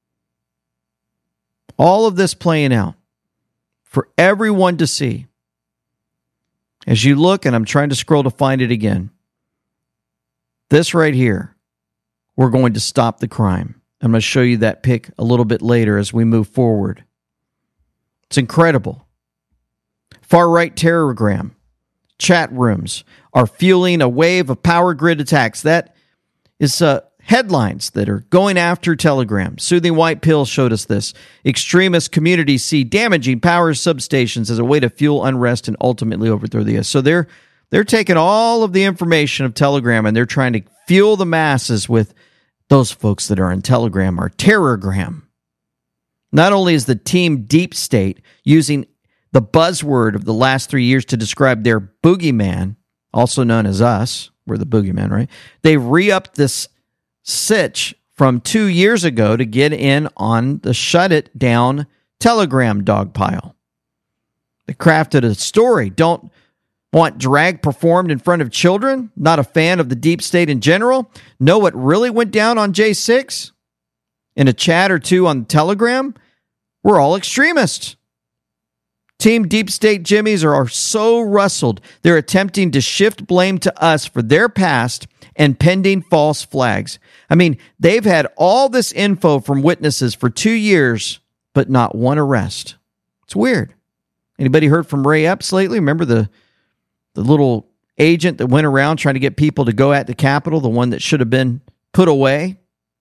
All of this playing out for everyone to see. As you look, and I'm trying to scroll to find it again, this right here, we're going to stop the crime. I'm going to show you that pic a little bit later as we move forward. It's incredible. Far-right terrorgram, chat rooms are fueling a wave of power grid attacks. That is uh, headlines that are going after Telegram. Soothing White Pill showed us this. Extremist communities see damaging power substations as a way to fuel unrest and ultimately overthrow the U S. So they're they're taking all of the information of Telegram and they're trying to fuel the masses with those folks that are in Telegram or Terrorgram. Not only is the team Deep State using the buzzword of the last three years to describe their boogeyman, also known as us, we're the boogeyman, right? They re-upped this sitch from two years ago to get in on the shut it down Telegram dogpile. They crafted a story. Don't want drag performed in front of children? Not a fan of the deep state in general? Know what really went down on J six? In a chat or two on Telegram? We're all extremists. Team Deep State Jimmies are, are so rustled, they're attempting to shift blame to us for their past and pending false flags. I mean, they've had all this info from witnesses for two years, but not one arrest. It's weird. Anybody heard from Ray Epps lately? Remember the, the little agent that went around trying to get people to go at the Capitol, the one that should have been put away?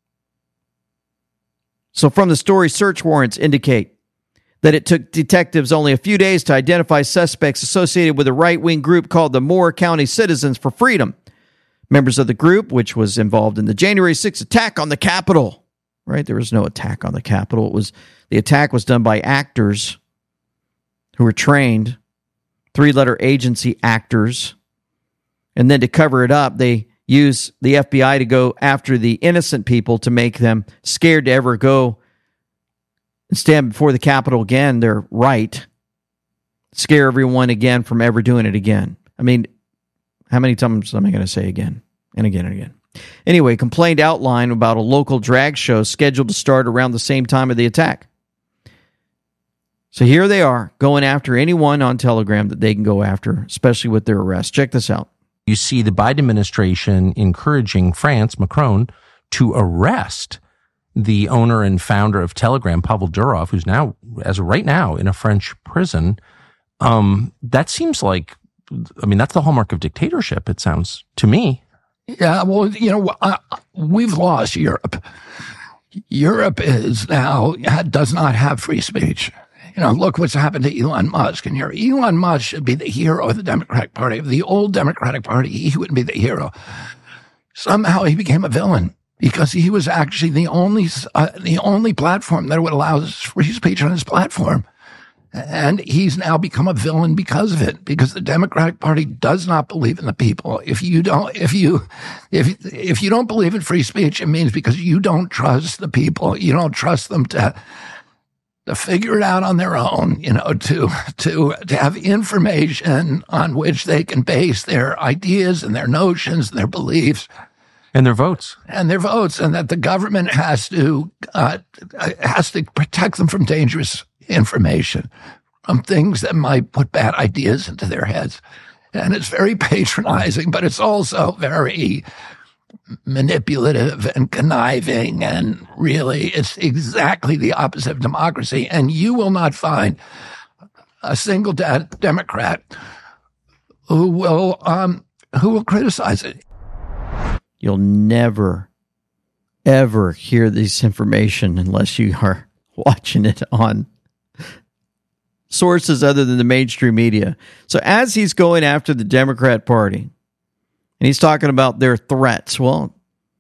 So from the story, search warrants indicate that it took detectives only a few days to identify suspects associated with a right-wing group called the Moore County Citizens for Freedom. Members of the group, which was involved in the January sixth attack on the Capitol. Right? There was no attack on the Capitol. It was the attack was done by actors who were trained, three-letter agency actors. And then to cover it up, they use the F B I to go after the innocent people to make them scared to ever go and stand before the Capitol again. They're right. Scare everyone again from ever doing it again. I mean, how many times am I going to say again and again and again? Anyway, complaint outline about a local drag show scheduled to start around the same time of the attack. So here they are going after anyone on Telegram that they can go after, especially with their arrest. Check this out. You see the Biden administration encouraging France, Macron, to arrest the owner and founder of Telegram, Pavel Durov, who's now, as of right now, in a French prison. Um, that seems like, I mean, that's the hallmark of dictatorship, it sounds to me. Yeah, well, you know, uh, we've lost Europe. Europe is now, does not have free speech. You know, look what's happened to Elon Musk. And here, Elon Musk should be the hero of the Democratic Party, of the old Democratic Party. He would be the hero. Somehow he became a villain because he was actually the only, uh, the only platform that would allow free speech on his platform. And he's now become a villain because of it, because the Democratic Party does not believe in the people. If you don't, if you, if, if you don't believe in free speech, it means because you don't trust the people. You don't trust them to, to figure it out on their own, you know, to, to, to have information on which they can base their ideas and their notions and their beliefs. And their votes. And their votes. And that the government has to, uh, has to protect them from dangerous information, from things that might put bad ideas into their heads. And it's very patronizing, but it's also very manipulative and conniving, and really it's exactly the opposite of democracy. And you will not find a single de- Democrat who will um, who will criticize it. You'll never, ever hear this information unless you are watching it on sources other than the mainstream media. So as he's going after the Democrat Party, and he's talking about their threats, well,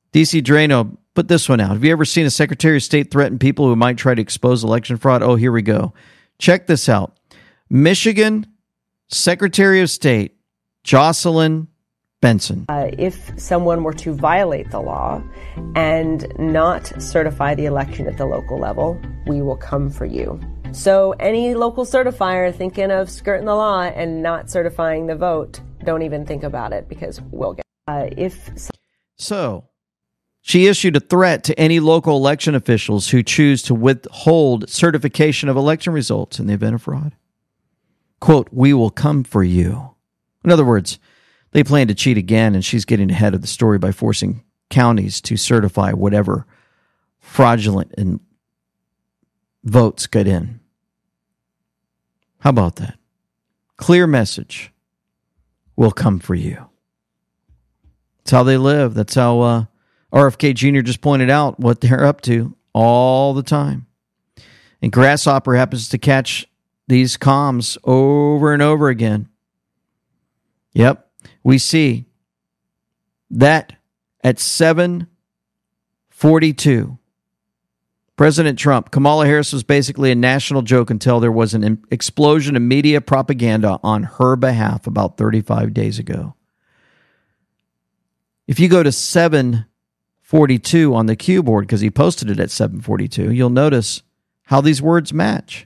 D C Drano, put this one out. Have you ever seen a Secretary of State threaten people who might try to expose election fraud? Oh, here we go. Check this out. Michigan Secretary of State Jocelyn Benson. Uh, if someone were to violate the law and not certify the election at the local level, we will come for you. So any local certifier thinking of skirting the law and not certifying the vote, don't even think about it, because we'll get uh, if so-, so she issued a threat to any local election officials who choose to withhold certification of election results in the event of fraud. Quote, we will come for you. In other words, they plan to cheat again, and she's getting ahead of the story by forcing counties to certify whatever fraudulent and votes get in. How about that? Clear message. We'll come for you. That's how they live. That's how uh, R F K Junior just pointed out what they're up to all the time. And Grasshopper happens to catch these comms over and over again. Yep. We see that at seven forty-two, President Trump, Kamala Harris was basically a national joke until there was an explosion of media propaganda on her behalf about thirty-five days ago. If you go to seven forty-two on the cue board, because he posted it at seven forty-two, you'll notice how these words match.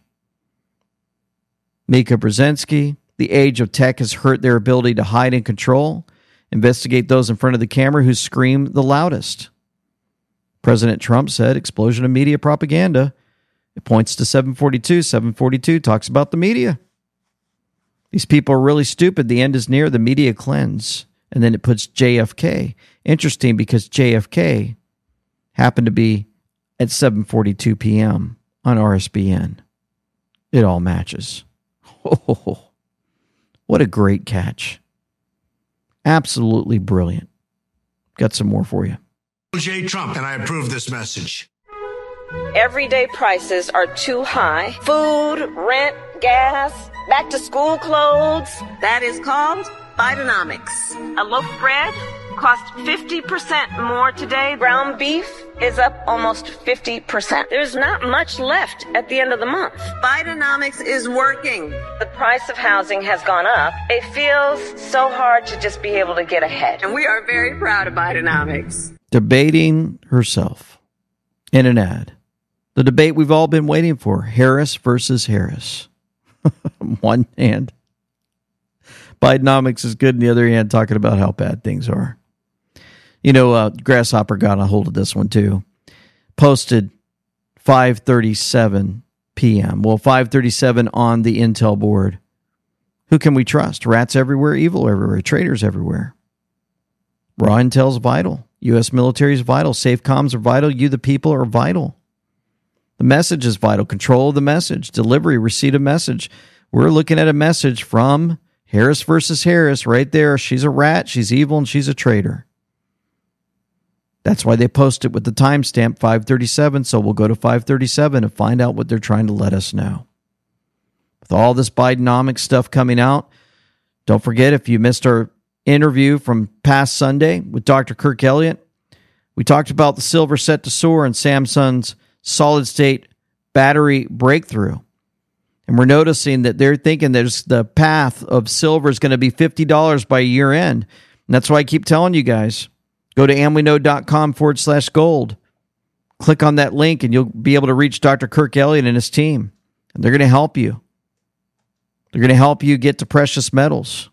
Mika Brzezinski, the age of tech has hurt their ability to hide and control. Investigate those in front of the camera who scream the loudest. President Trump said, explosion of media propaganda. It points to seven forty-two. seven forty-two talks about the media. These people are really stupid. The end is near. The media cleanse. And then it puts J F K. Interesting, because J F K happened to be at seven forty-two p.m. on R S B N. It all matches. Oh, what a great catch. Absolutely brilliant. Got some more for you. J. Trump, and I approve this message. everyday prices are too high. Food, rent, gas, back to school clothes. That is called Bidenomics. A loaf of bread costs fifty percent more today. Ground beef is up almost fifty percent. There's not much left at the end of the month. Bidenomics is working. The price of housing has gone up. It feels so hard to just be able to get ahead. And we are very proud of Bidenomics. Debating herself in an ad. The debate we've all been waiting for. Harris versus Harris. One hand, Bidenomics is good, and the other hand talking about how bad things are. You know, uh, Grasshopper got a hold of this one too. Posted five thirty-seven p.m. Well, five thirty-seven on the Intel board. Who can we trust? Rats everywhere, evil everywhere, traitors everywhere. Raw intel's vital. U S military is vital. Safe comms are vital. You, the people, are vital. The message is vital. Control of the message. Delivery, receipt of message. We're looking at a message from Harris versus Harris right there. She's a rat, she's evil, and she's a traitor. That's why they post it with the timestamp five thirty-seven, so we'll go to five thirty-seven and find out what they're trying to let us know. With all this Bidenomics stuff coming out, don't forget, if you missed our interview from past Sunday with Doctor Kirk Elliott, we talked about the silver set to soar and Samsung's solid-state battery breakthrough. And we're noticing that they're thinking there's the path of silver is going to be fifty dollars by year end. And that's why I keep telling you guys, go to amweknow.com forward slash gold. Click on that link and you'll be able to reach Doctor Kirk Elliott and his team. And they're going to help you. They're going to help you get to precious metals.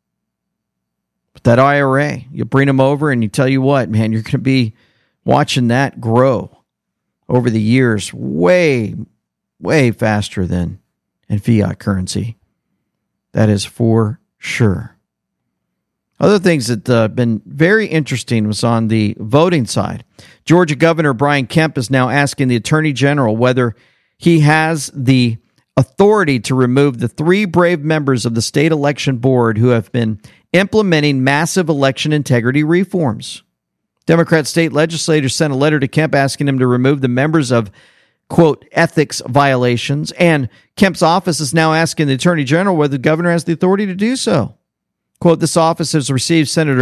But that I R A, you bring them over and you tell you what, man, you're going to be watching that grow over the years way, way faster than in fiat currency. That is for sure. Other things that have uh, been very interesting was on the voting side. Georgia Governor Brian Kemp is now asking the Attorney General whether he has the authority to remove the three brave members of the state election board who have been implementing massive election integrity reforms. Democrat state legislators sent a letter to Kemp asking him to remove the members of, quote, ethics violations, and Kemp's office is now asking the Attorney General whether the governor has the authority to do so. Quote, this office has received Senator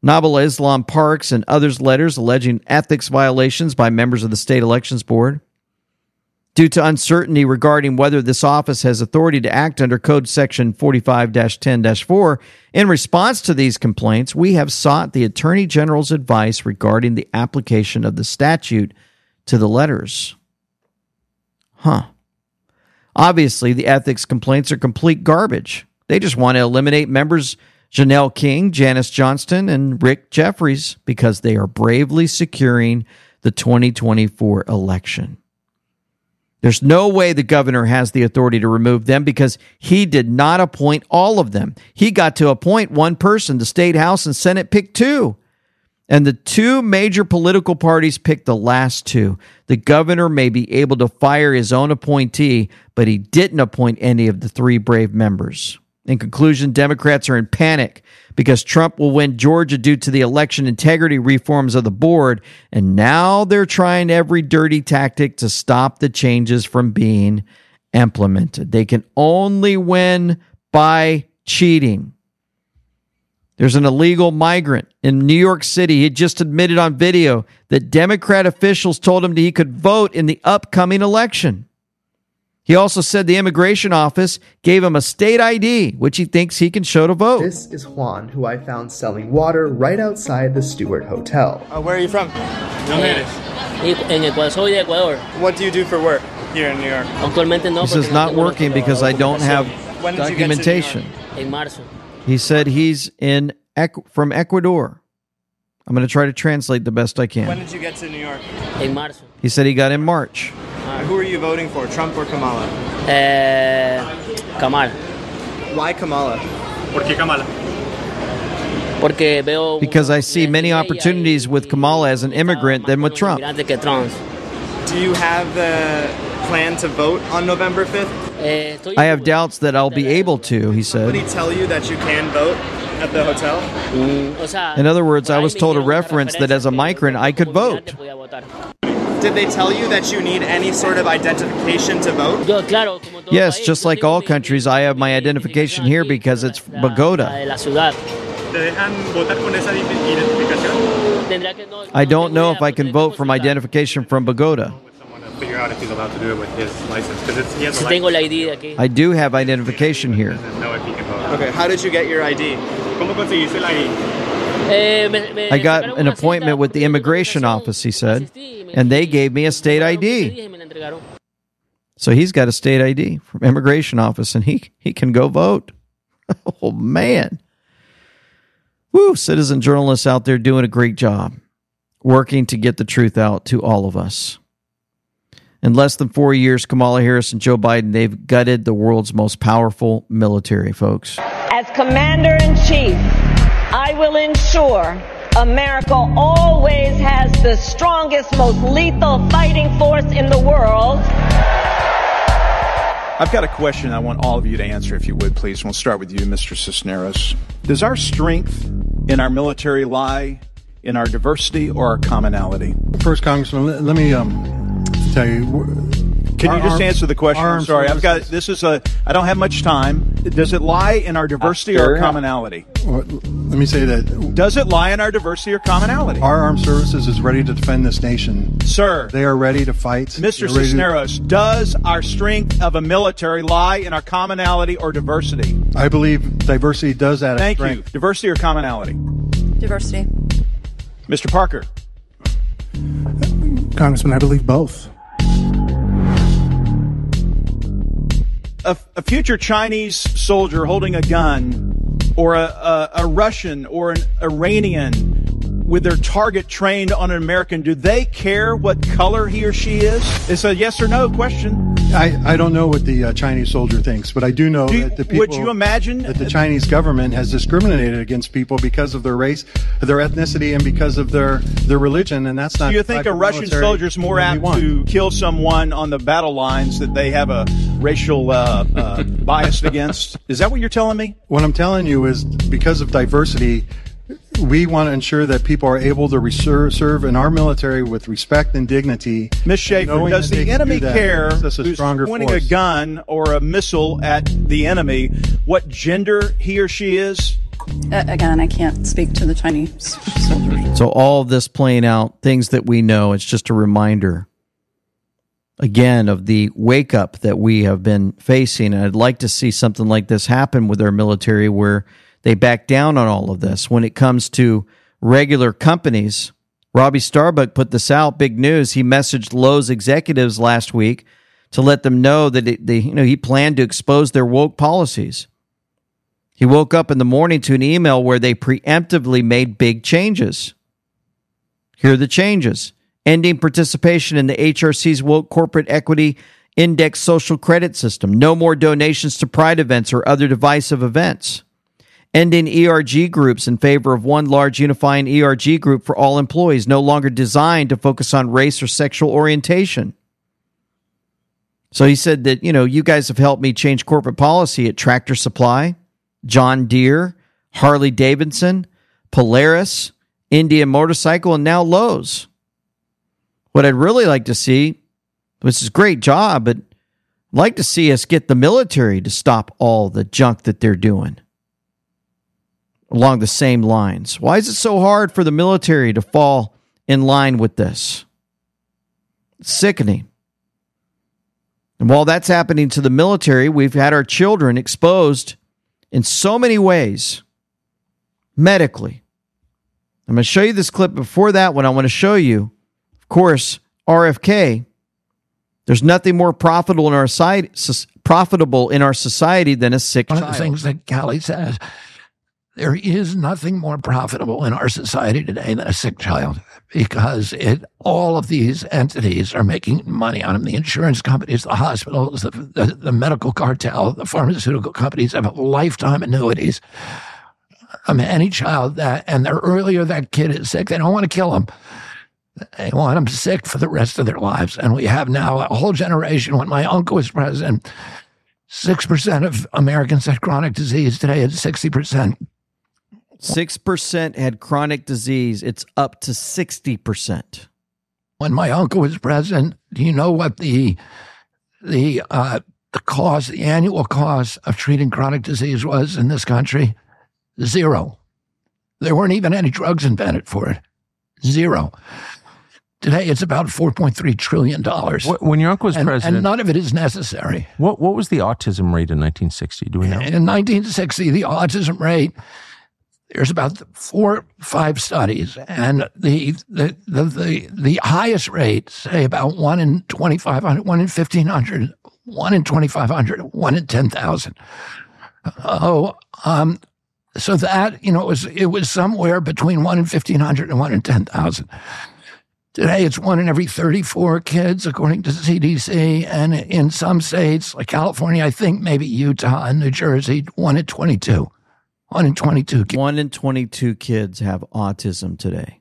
Nabila Islam Parks and others' letters alleging ethics violations by members of the State Elections Board. Due to uncertainty regarding whether this office has authority to act under Code Section forty-five dash ten dash four, in response to these complaints, we have sought the Attorney General's advice regarding the application of the statute to the letters. Huh. Obviously, the ethics complaints are complete garbage. They just want to eliminate members Janelle King, Janice Johnston, and Rick Jeffries because they are bravely securing the twenty twenty-four election. There's no way the governor has the authority to remove them because he did not appoint all of them. He got to appoint one person. The state house and Senate picked two. And the two major political parties picked the last two. The governor may be able to fire his own appointee, but he didn't appoint any of the three brave members. In conclusion, Democrats are in panic because Trump will win Georgia due to the election integrity reforms of the board, and now they're trying every dirty tactic to stop the changes from being implemented. They can only win by cheating. There's an illegal migrant in New York City. He just admitted on video that Democrat officials told him that he could vote in the upcoming election. He also said the immigration office gave him a state I D, which he thinks he can show to vote. This is Juan, who I found selling water right outside the Stewart Hotel. Uh, where are you from? What do you do for work here in New York? He says not working because I don't have When did you get to New documentation. York? He said he's in Ecu- from Ecuador. I'm going to try to translate the best I When can. did you get to New York? He said he got in March. Uh, who are you voting for, Trump or Kamala? Kamala. Why Kamala? ¿Por qué Kamala? Because I see many opportunities with Kamala as an immigrant than with Trump. Do you have the plan to vote on November fifth? I have doubts that I'll be able to, he Did said. he tell you that you can vote at the hotel? In other words, I was told a reference that as a migrant I could vote. Did they tell you that you need any sort of identification to vote? Yes, just like all countries, I have my identification here because it's Bogota. I don't know if I can vote from identification from Bogota. Figure out if he's allowed to do it with his license because he has a license. I do have identification here. Know if he can vote. Okay, how did you get your I D? ¿Cómo conseguiste el I D? I got an appointment with the immigration office, he said, and they gave me a state I D. So he's got a state I D from immigration office, and he, he can go vote. Oh, man. Woo, citizen journalists out there doing a great job, working to get the truth out to all of us. In less than four years, Kamala Harris and Joe Biden, they've gutted the world's most powerful military, folks. As Commander-in-Chief, I will ensure America always has the strongest, most lethal fighting force in the world. I've got a question I want all of you to answer, if you would, please. We'll start with you, Mister Cisneros. Does our strength in our military lie in our diversity or our commonality? First, Congressman, let, let me um, tell you. Can you just armed, answer the question? I'm sorry, I've got this is a. I don't have much time. Does it lie in our diversity or our commonality? Let me say that. Does it lie in our diversity or commonality? Our armed services is ready to defend this nation, sir. They are ready to fight, Mister Cisneros. To... Does our strength of a military lie in our commonality or diversity? I believe diversity does add. Thank strength. you. Diversity or commonality? Diversity. Mister Parker. Congressman, I believe both. A, a future Chinese soldier holding a gun, or a, a, a Russian or an Iranian with their target trained on an American, do they care what color he or she is? It's a yes or no question. I, I don't know what the uh, Chinese soldier thinks, but I do know do you, that the people, would you imagine that the Chinese government has discriminated against people because of their race, their ethnicity, and because of their, their religion, and that's not. Do you think a Russian soldier is more apt to kill someone on the battle lines that they have a racial uh, uh, bias against? Is that what you're telling me? What I'm telling you is because of diversity, we want to ensure that people are able to reserve, serve in our military with respect and dignity. Miz Schaefer, does the enemy do care who's pointing force. a gun or a missile at the enemy what gender he or she is? Uh, again, I can't speak to the Chinese soldiers. So all of this playing out, things that we know, it's just a reminder, again, of the wake-up that we have been facing. And I'd like to see something like this happen with our military where they back down on all of this. When it comes to regular companies, Robbie Starbuck put this out, big news. He messaged Lowe's executives last week to let them know that it, they, you know, he planned to expose their woke policies. He woke up in the morning to an email where they preemptively made big changes. Here are the changes. Ending participation in the H R C's woke corporate equity index social credit system. No more donations to pride events or other divisive events. Ending E R G groups in favor of one large unifying E R G group for all employees, no longer designed to focus on race or sexual orientation. So he said that, you know, you guys have helped me change corporate policy at Tractor Supply, John Deere, Harley Davidson, Polaris, Indian Motorcycle, and now Lowe's. What I'd really like to see, which is a great job, but I'd like to see us get the military to stop all the junk that they're doing along the same lines. Why is it so hard for the military to fall in line with this? It's sickening. And while that's happening to the military, we've had our children exposed in so many ways, medically. I'm going to show you this clip. Before that one, I want to show you, of course, R F K. There's nothing more profitable in our society, profitable in our society than a sick One child. of the things that Callie says, there is nothing more profitable in our society today than a sick child, because it all of these entities are making money on them. The insurance companies, the hospitals, the, the, the medical cartel, the pharmaceutical companies have lifetime annuities. I mean, any child that, and the earlier that kid is sick, they don't want to kill them. They want them sick for the rest of their lives. And we have now a whole generation. When my uncle was president, six percent of Americans had chronic disease. Today it's sixty percent. six percent had chronic disease. It's up to sixty percent. When my uncle was president, do you know what the the uh, the cost, the annual cost of treating chronic disease was in this country? Zero. There weren't even any drugs invented for it. Zero. Today, it's about four point three trillion dollars. When your uncle was and, president... And none of it is necessary. What what was the autism rate in nineteen sixty? Do we know? In nineteen sixty, the autism rate, there's about four, five studies, and the the the the, the highest rate, say about one in twenty-five hundred, one in fifteen hundred, one in twenty-five hundred, one in ten thousand. Oh, um, so that, you know, it was it was somewhere between one in fifteen hundred and one in ten thousand. Today, it's one in every thirty-four kids, according to the C D C. And in some states, like California, I think maybe Utah and New Jersey, one in twenty-two. One in twenty-two kids. One in twenty-two kids have autism today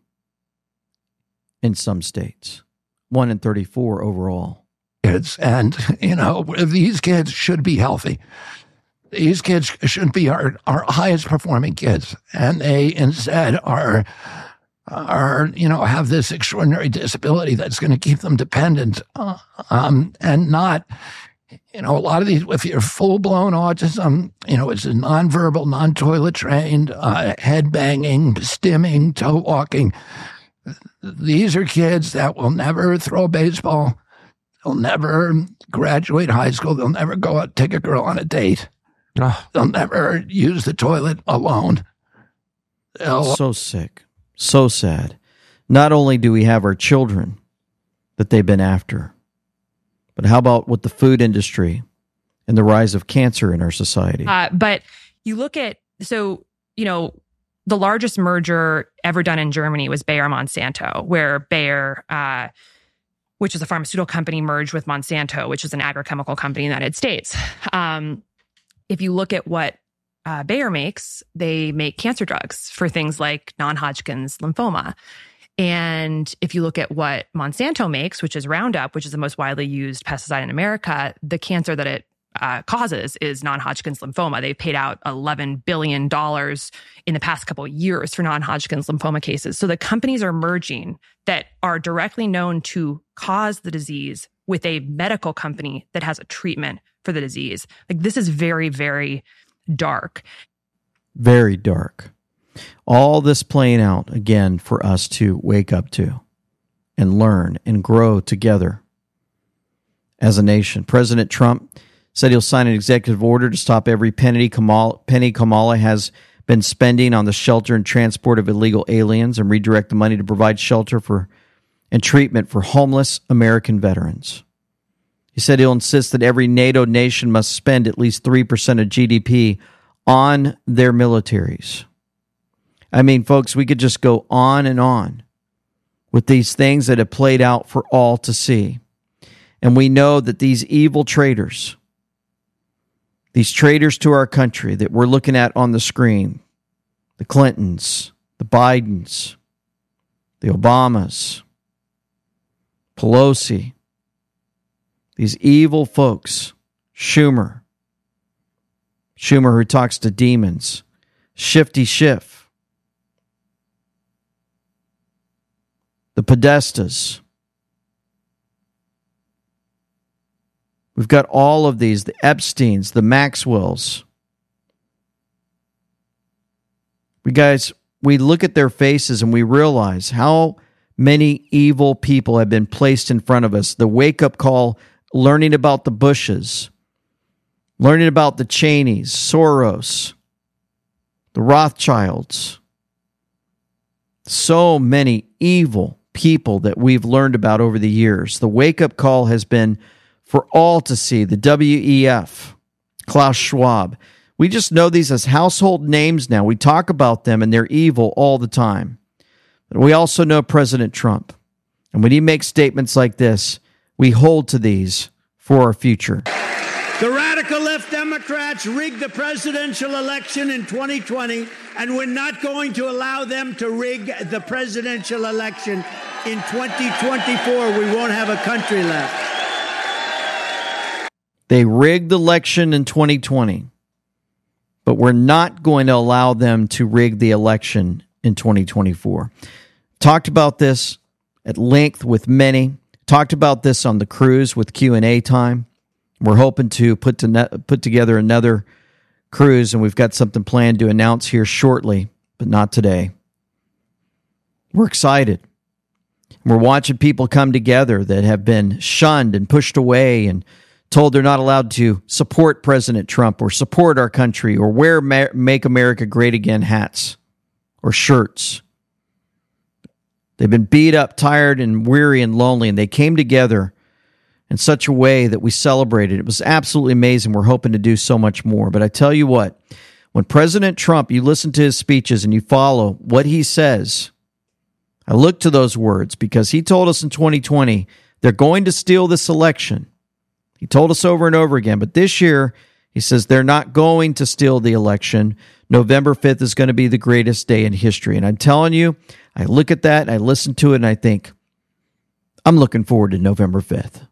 in some states. One in thirty-four overall. Kids. And, you know, these kids should be healthy. These kids should be our, our highest performing kids. And they instead are... are, you know, have this extraordinary disability that's going to keep them dependent, uh, um, and not, you know, a lot of these, if you're full-blown autism, you know, it's a nonverbal, non-toilet trained, uh, head banging, stimming, toe walking. These are kids that will never throw a baseball. They'll never graduate high school. They'll never go out, take a girl on a date. Oh. They'll never use the toilet alone. They'll, So sick. So sad. Not only do we have our children that they've been after, but how about with the food industry and the rise of cancer in our society? Uh, but you look at, so, you know, the largest merger ever done in Germany was Bayer Monsanto, where Bayer, uh, which is a pharmaceutical company, merged with Monsanto, which is an agrochemical company in the United States. Um, if you look at what Uh, Bayer makes, they make cancer drugs for things like non-Hodgkin's lymphoma. And if you look at what Monsanto makes, which is Roundup, which is the most widely used pesticide in America, the cancer that it uh, causes is non-Hodgkin's lymphoma. They paid out eleven billion dollars in the past couple of years for non-Hodgkin's lymphoma cases. So the companies are merging that are directly known to cause the disease with a medical company that has a treatment for the disease. Like, this is very, very dark. very dark. All this playing out, again, for us to wake up to and learn and grow together as a nation. President Trump said he'll sign an executive order to stop every penny Kamala, penny Kamala has been spending on the shelter and transport of illegal aliens and redirect the money to provide shelter for and treatment for homeless American veterans. He said he'll insist that every NATO nation must spend at least three percent of G D P on their militaries. I mean, folks, we could just go on and on with these things that have played out for all to see. And we know that these evil traitors, these traitors to our country that we're looking at on the screen, the Clintons, the Bidens, the Obamas, Pelosi, these evil folks, Schumer, Schumer who talks to demons, Shifty Schiff, the Podestas. We've got all of these, the Epsteins, the Maxwells. We guys, we look at their faces and we realize how many evil people have been placed in front of us. The wake-up call, learning about the Bushes, learning about the Cheneys, Soros, the Rothschilds. So many evil people that we've learned about over the years. The wake-up call has been for all to see. The W E F, Klaus Schwab. We just know these as household names now. We talk about them and they're evil all the time. But we also know President Trump. And when he makes statements like this, we hold to these for our future. The radical left Democrats rigged the presidential election in twenty twenty, and we're not going to allow them to rig the presidential election in twenty twenty-four. We won't have a country left. They rigged the election in twenty twenty, but we're not going to allow them to rig the election in twenty twenty-four. Talked about this at length with many. Talked about this on the cruise with Q and A time. We're hoping to put to ne- put together another cruise, and we've got something planned to announce here shortly, but not today. We're excited. We're watching people come together that have been shunned and pushed away and told they're not allowed to support President Trump or support our country or wear Ma- Make America Great Again hats or shirts. They've been beat up, tired, and weary and lonely, and they came together in such a way that we celebrated. It was absolutely amazing. We're hoping to do so much more. But I tell you what, when President Trump, you listen to his speeches and you follow what he says, I look to those words because he told us in twenty twenty, they're going to steal this election. He told us over and over again, but this year, he says they're not going to steal the election. November fifth is going to be the greatest day in history. And I'm telling you, I look at that, and I listen to it, and I think, I'm looking forward to November fifth.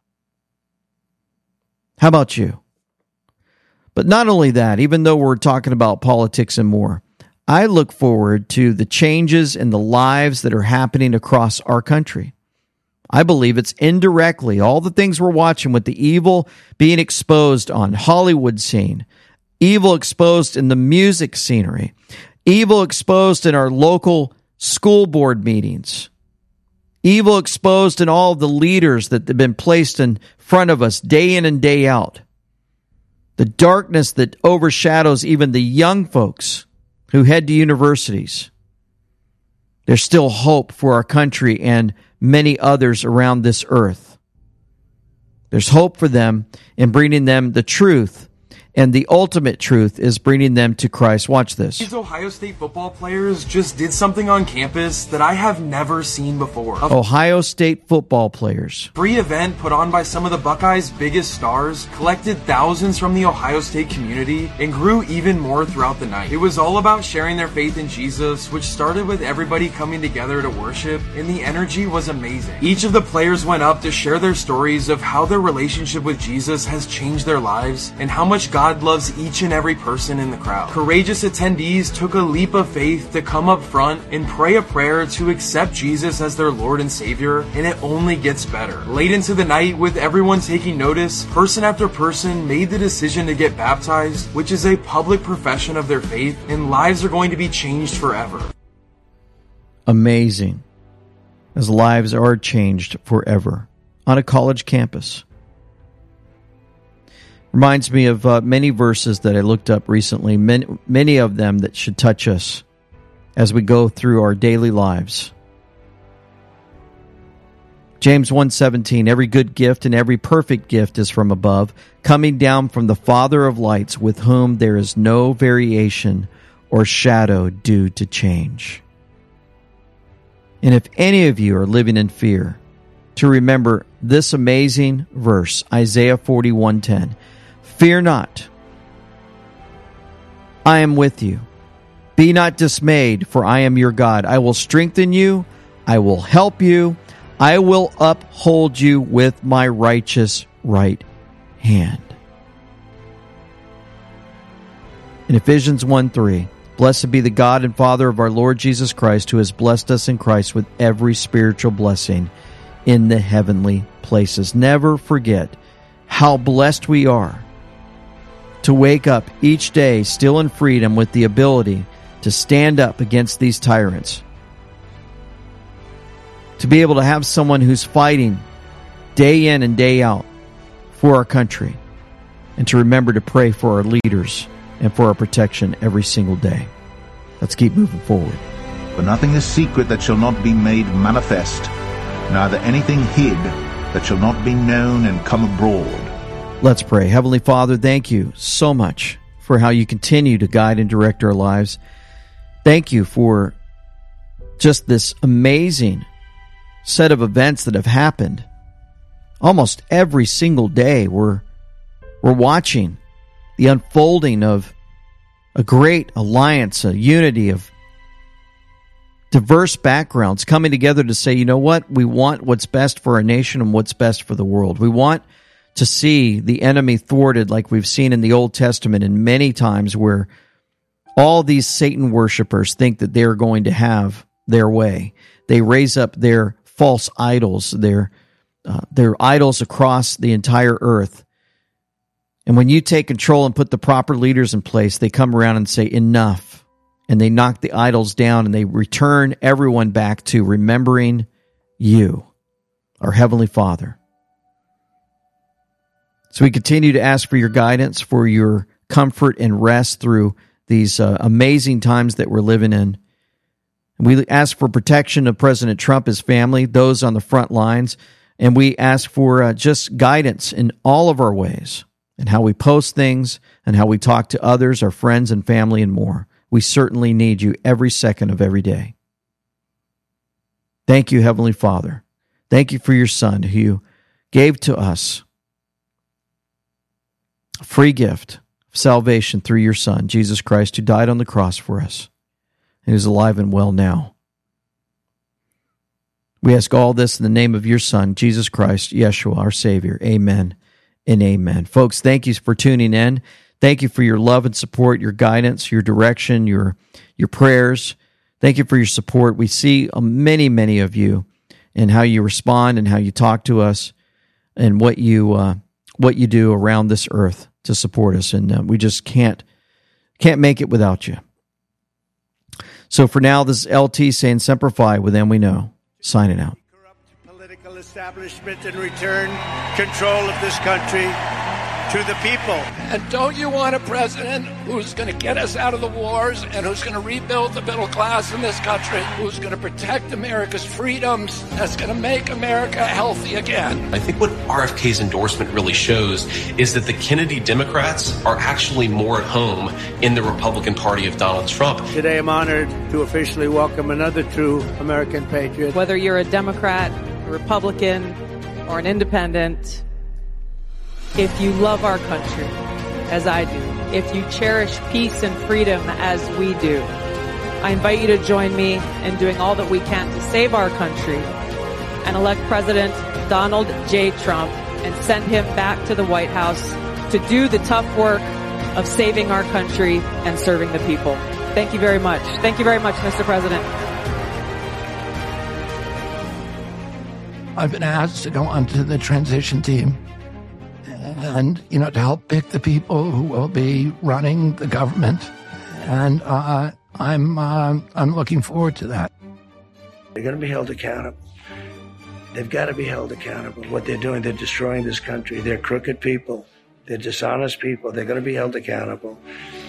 How about you? But not only that, even though we're talking about politics and more, I look forward to the changes in the lives that are happening across our country. I believe it's indirectly all the things we're watching with the evil being exposed on Hollywood scene, evil exposed in the music scenery, evil exposed in our local school board meetings, evil exposed in all of the leaders that have been placed in front of us day in and day out. The darkness that overshadows even the young folks who head to universities. There's still hope for our country and many others around this earth. There's hope for them in bringing them the truth, and the ultimate truth is bringing them to Christ. Watch this. These Ohio State football players just did something on campus that I have never seen before. A Ohio State football players. free event put on by some of the Buckeyes' biggest stars collected thousands from the Ohio State community and grew even more throughout the night. It was all about sharing their faith in Jesus, which started with everybody coming together to worship, and the energy was amazing. Each of the players went up to share their stories of how their relationship with Jesus has changed their lives and how much God God loves each and every person in the crowd. Courageous attendees took a leap of faith to come up front and pray a prayer to accept Jesus as their Lord and Savior, and it only gets better. Late into the night, with everyone taking notice, person after person made the decision to get baptized, which is a public profession of their faith, and lives are going to be changed forever. Amazing. As lives are changed forever on a college campus. Reminds me of uh, many verses that I looked up recently, many, many of them that should touch us as we go through our daily lives. James one seventeen, every good gift and every perfect gift is from above, coming down from the Father of lights, with whom there is no variation or shadow due to change. And if any of you are living in fear, to remember this amazing verse, Isaiah forty-one ten. Fear not, I am with you. Be not dismayed, for I am your God. I will strengthen you, I will help you, I will uphold you with my righteous right hand. In Ephesians one three, blessed be the God and Father of our Lord Jesus Christ, who has blessed us in Christ with every spiritual blessing in the heavenly places. Never forget how blessed we are to wake up each day still in freedom with the ability to stand up against these tyrants. To be able to have someone who's fighting day in and day out for our country. And to remember to pray for our leaders and for our protection every single day. Let's keep moving forward. For nothing is secret that shall not be made manifest, neither anything hid that shall not be known and come abroad. Let's pray. Heavenly Father, thank you so much for how you continue to guide and direct our lives. Thank you for just this amazing set of events that have happened. Almost every single day we're, we're watching the unfolding of a great alliance, a unity of diverse backgrounds coming together to say, you know what, we want what's best for our nation and what's best for the world. We want to see the enemy thwarted like we've seen in the Old Testament, and many times where all these Satan worshipers think that they're going to have their way. They raise up their false idols, their, uh, their idols across the entire earth. And when you take control and put the proper leaders in place, they come around and say, enough. And they knock the idols down and they return everyone back to remembering you, our Heavenly Father. So we continue to ask for your guidance, for your comfort and rest through these uh, amazing times that we're living in. And we ask for protection of President Trump, his family, those on the front lines. And we ask for uh, just guidance in all of our ways, and how we post things, and how we talk to others, our friends and family, and more. We certainly need you every second of every day. Thank you, Heavenly Father. Thank you for your Son, who you gave to us a free gift of salvation through your Son, Jesus Christ, who died on the cross for us, and is alive and well now. We ask all this in the name of your Son, Jesus Christ, Yeshua, our Savior. Amen and amen. Folks, thank you for tuning in. Thank you for your love and support, your guidance, your direction, your your prayers. Thank you for your support. We see many, many of you and how you respond and how you talk to us and what you uh, what you do around this earth to support us. And uh, we just can't can't make it without you. So for now, this is L T saying Semper Fi, with them we know. Signing out. Political establishment and return control of this country to the people. And don't you want a president who's going to get us out of the wars and who's going to rebuild the middle class in this country, who's going to protect America's freedoms, that's going to make America healthy again? I think what R F K's endorsement really shows is that the Kennedy Democrats are actually more at home in the Republican Party of Donald Trump. Today I'm honored to officially welcome another true American patriot. Whether you're a Democrat, a Republican, or an independent, if you love our country, as I do, if you cherish peace and freedom as we do, I invite you to join me in doing all that we can to save our country and elect President Donald J. Trump and send him back to the White House to do the tough work of saving our country and serving the people. Thank you very much. Thank you very much, Mister President. I've been asked to go onto the transition team and, you know, to help pick the people who will be running the government. And uh, I'm, uh, I'm looking forward to that. They're going to be held accountable. They've got to be held accountable. What they're doing, they're destroying this country. They're crooked people. They're dishonest people. They're going to be held accountable.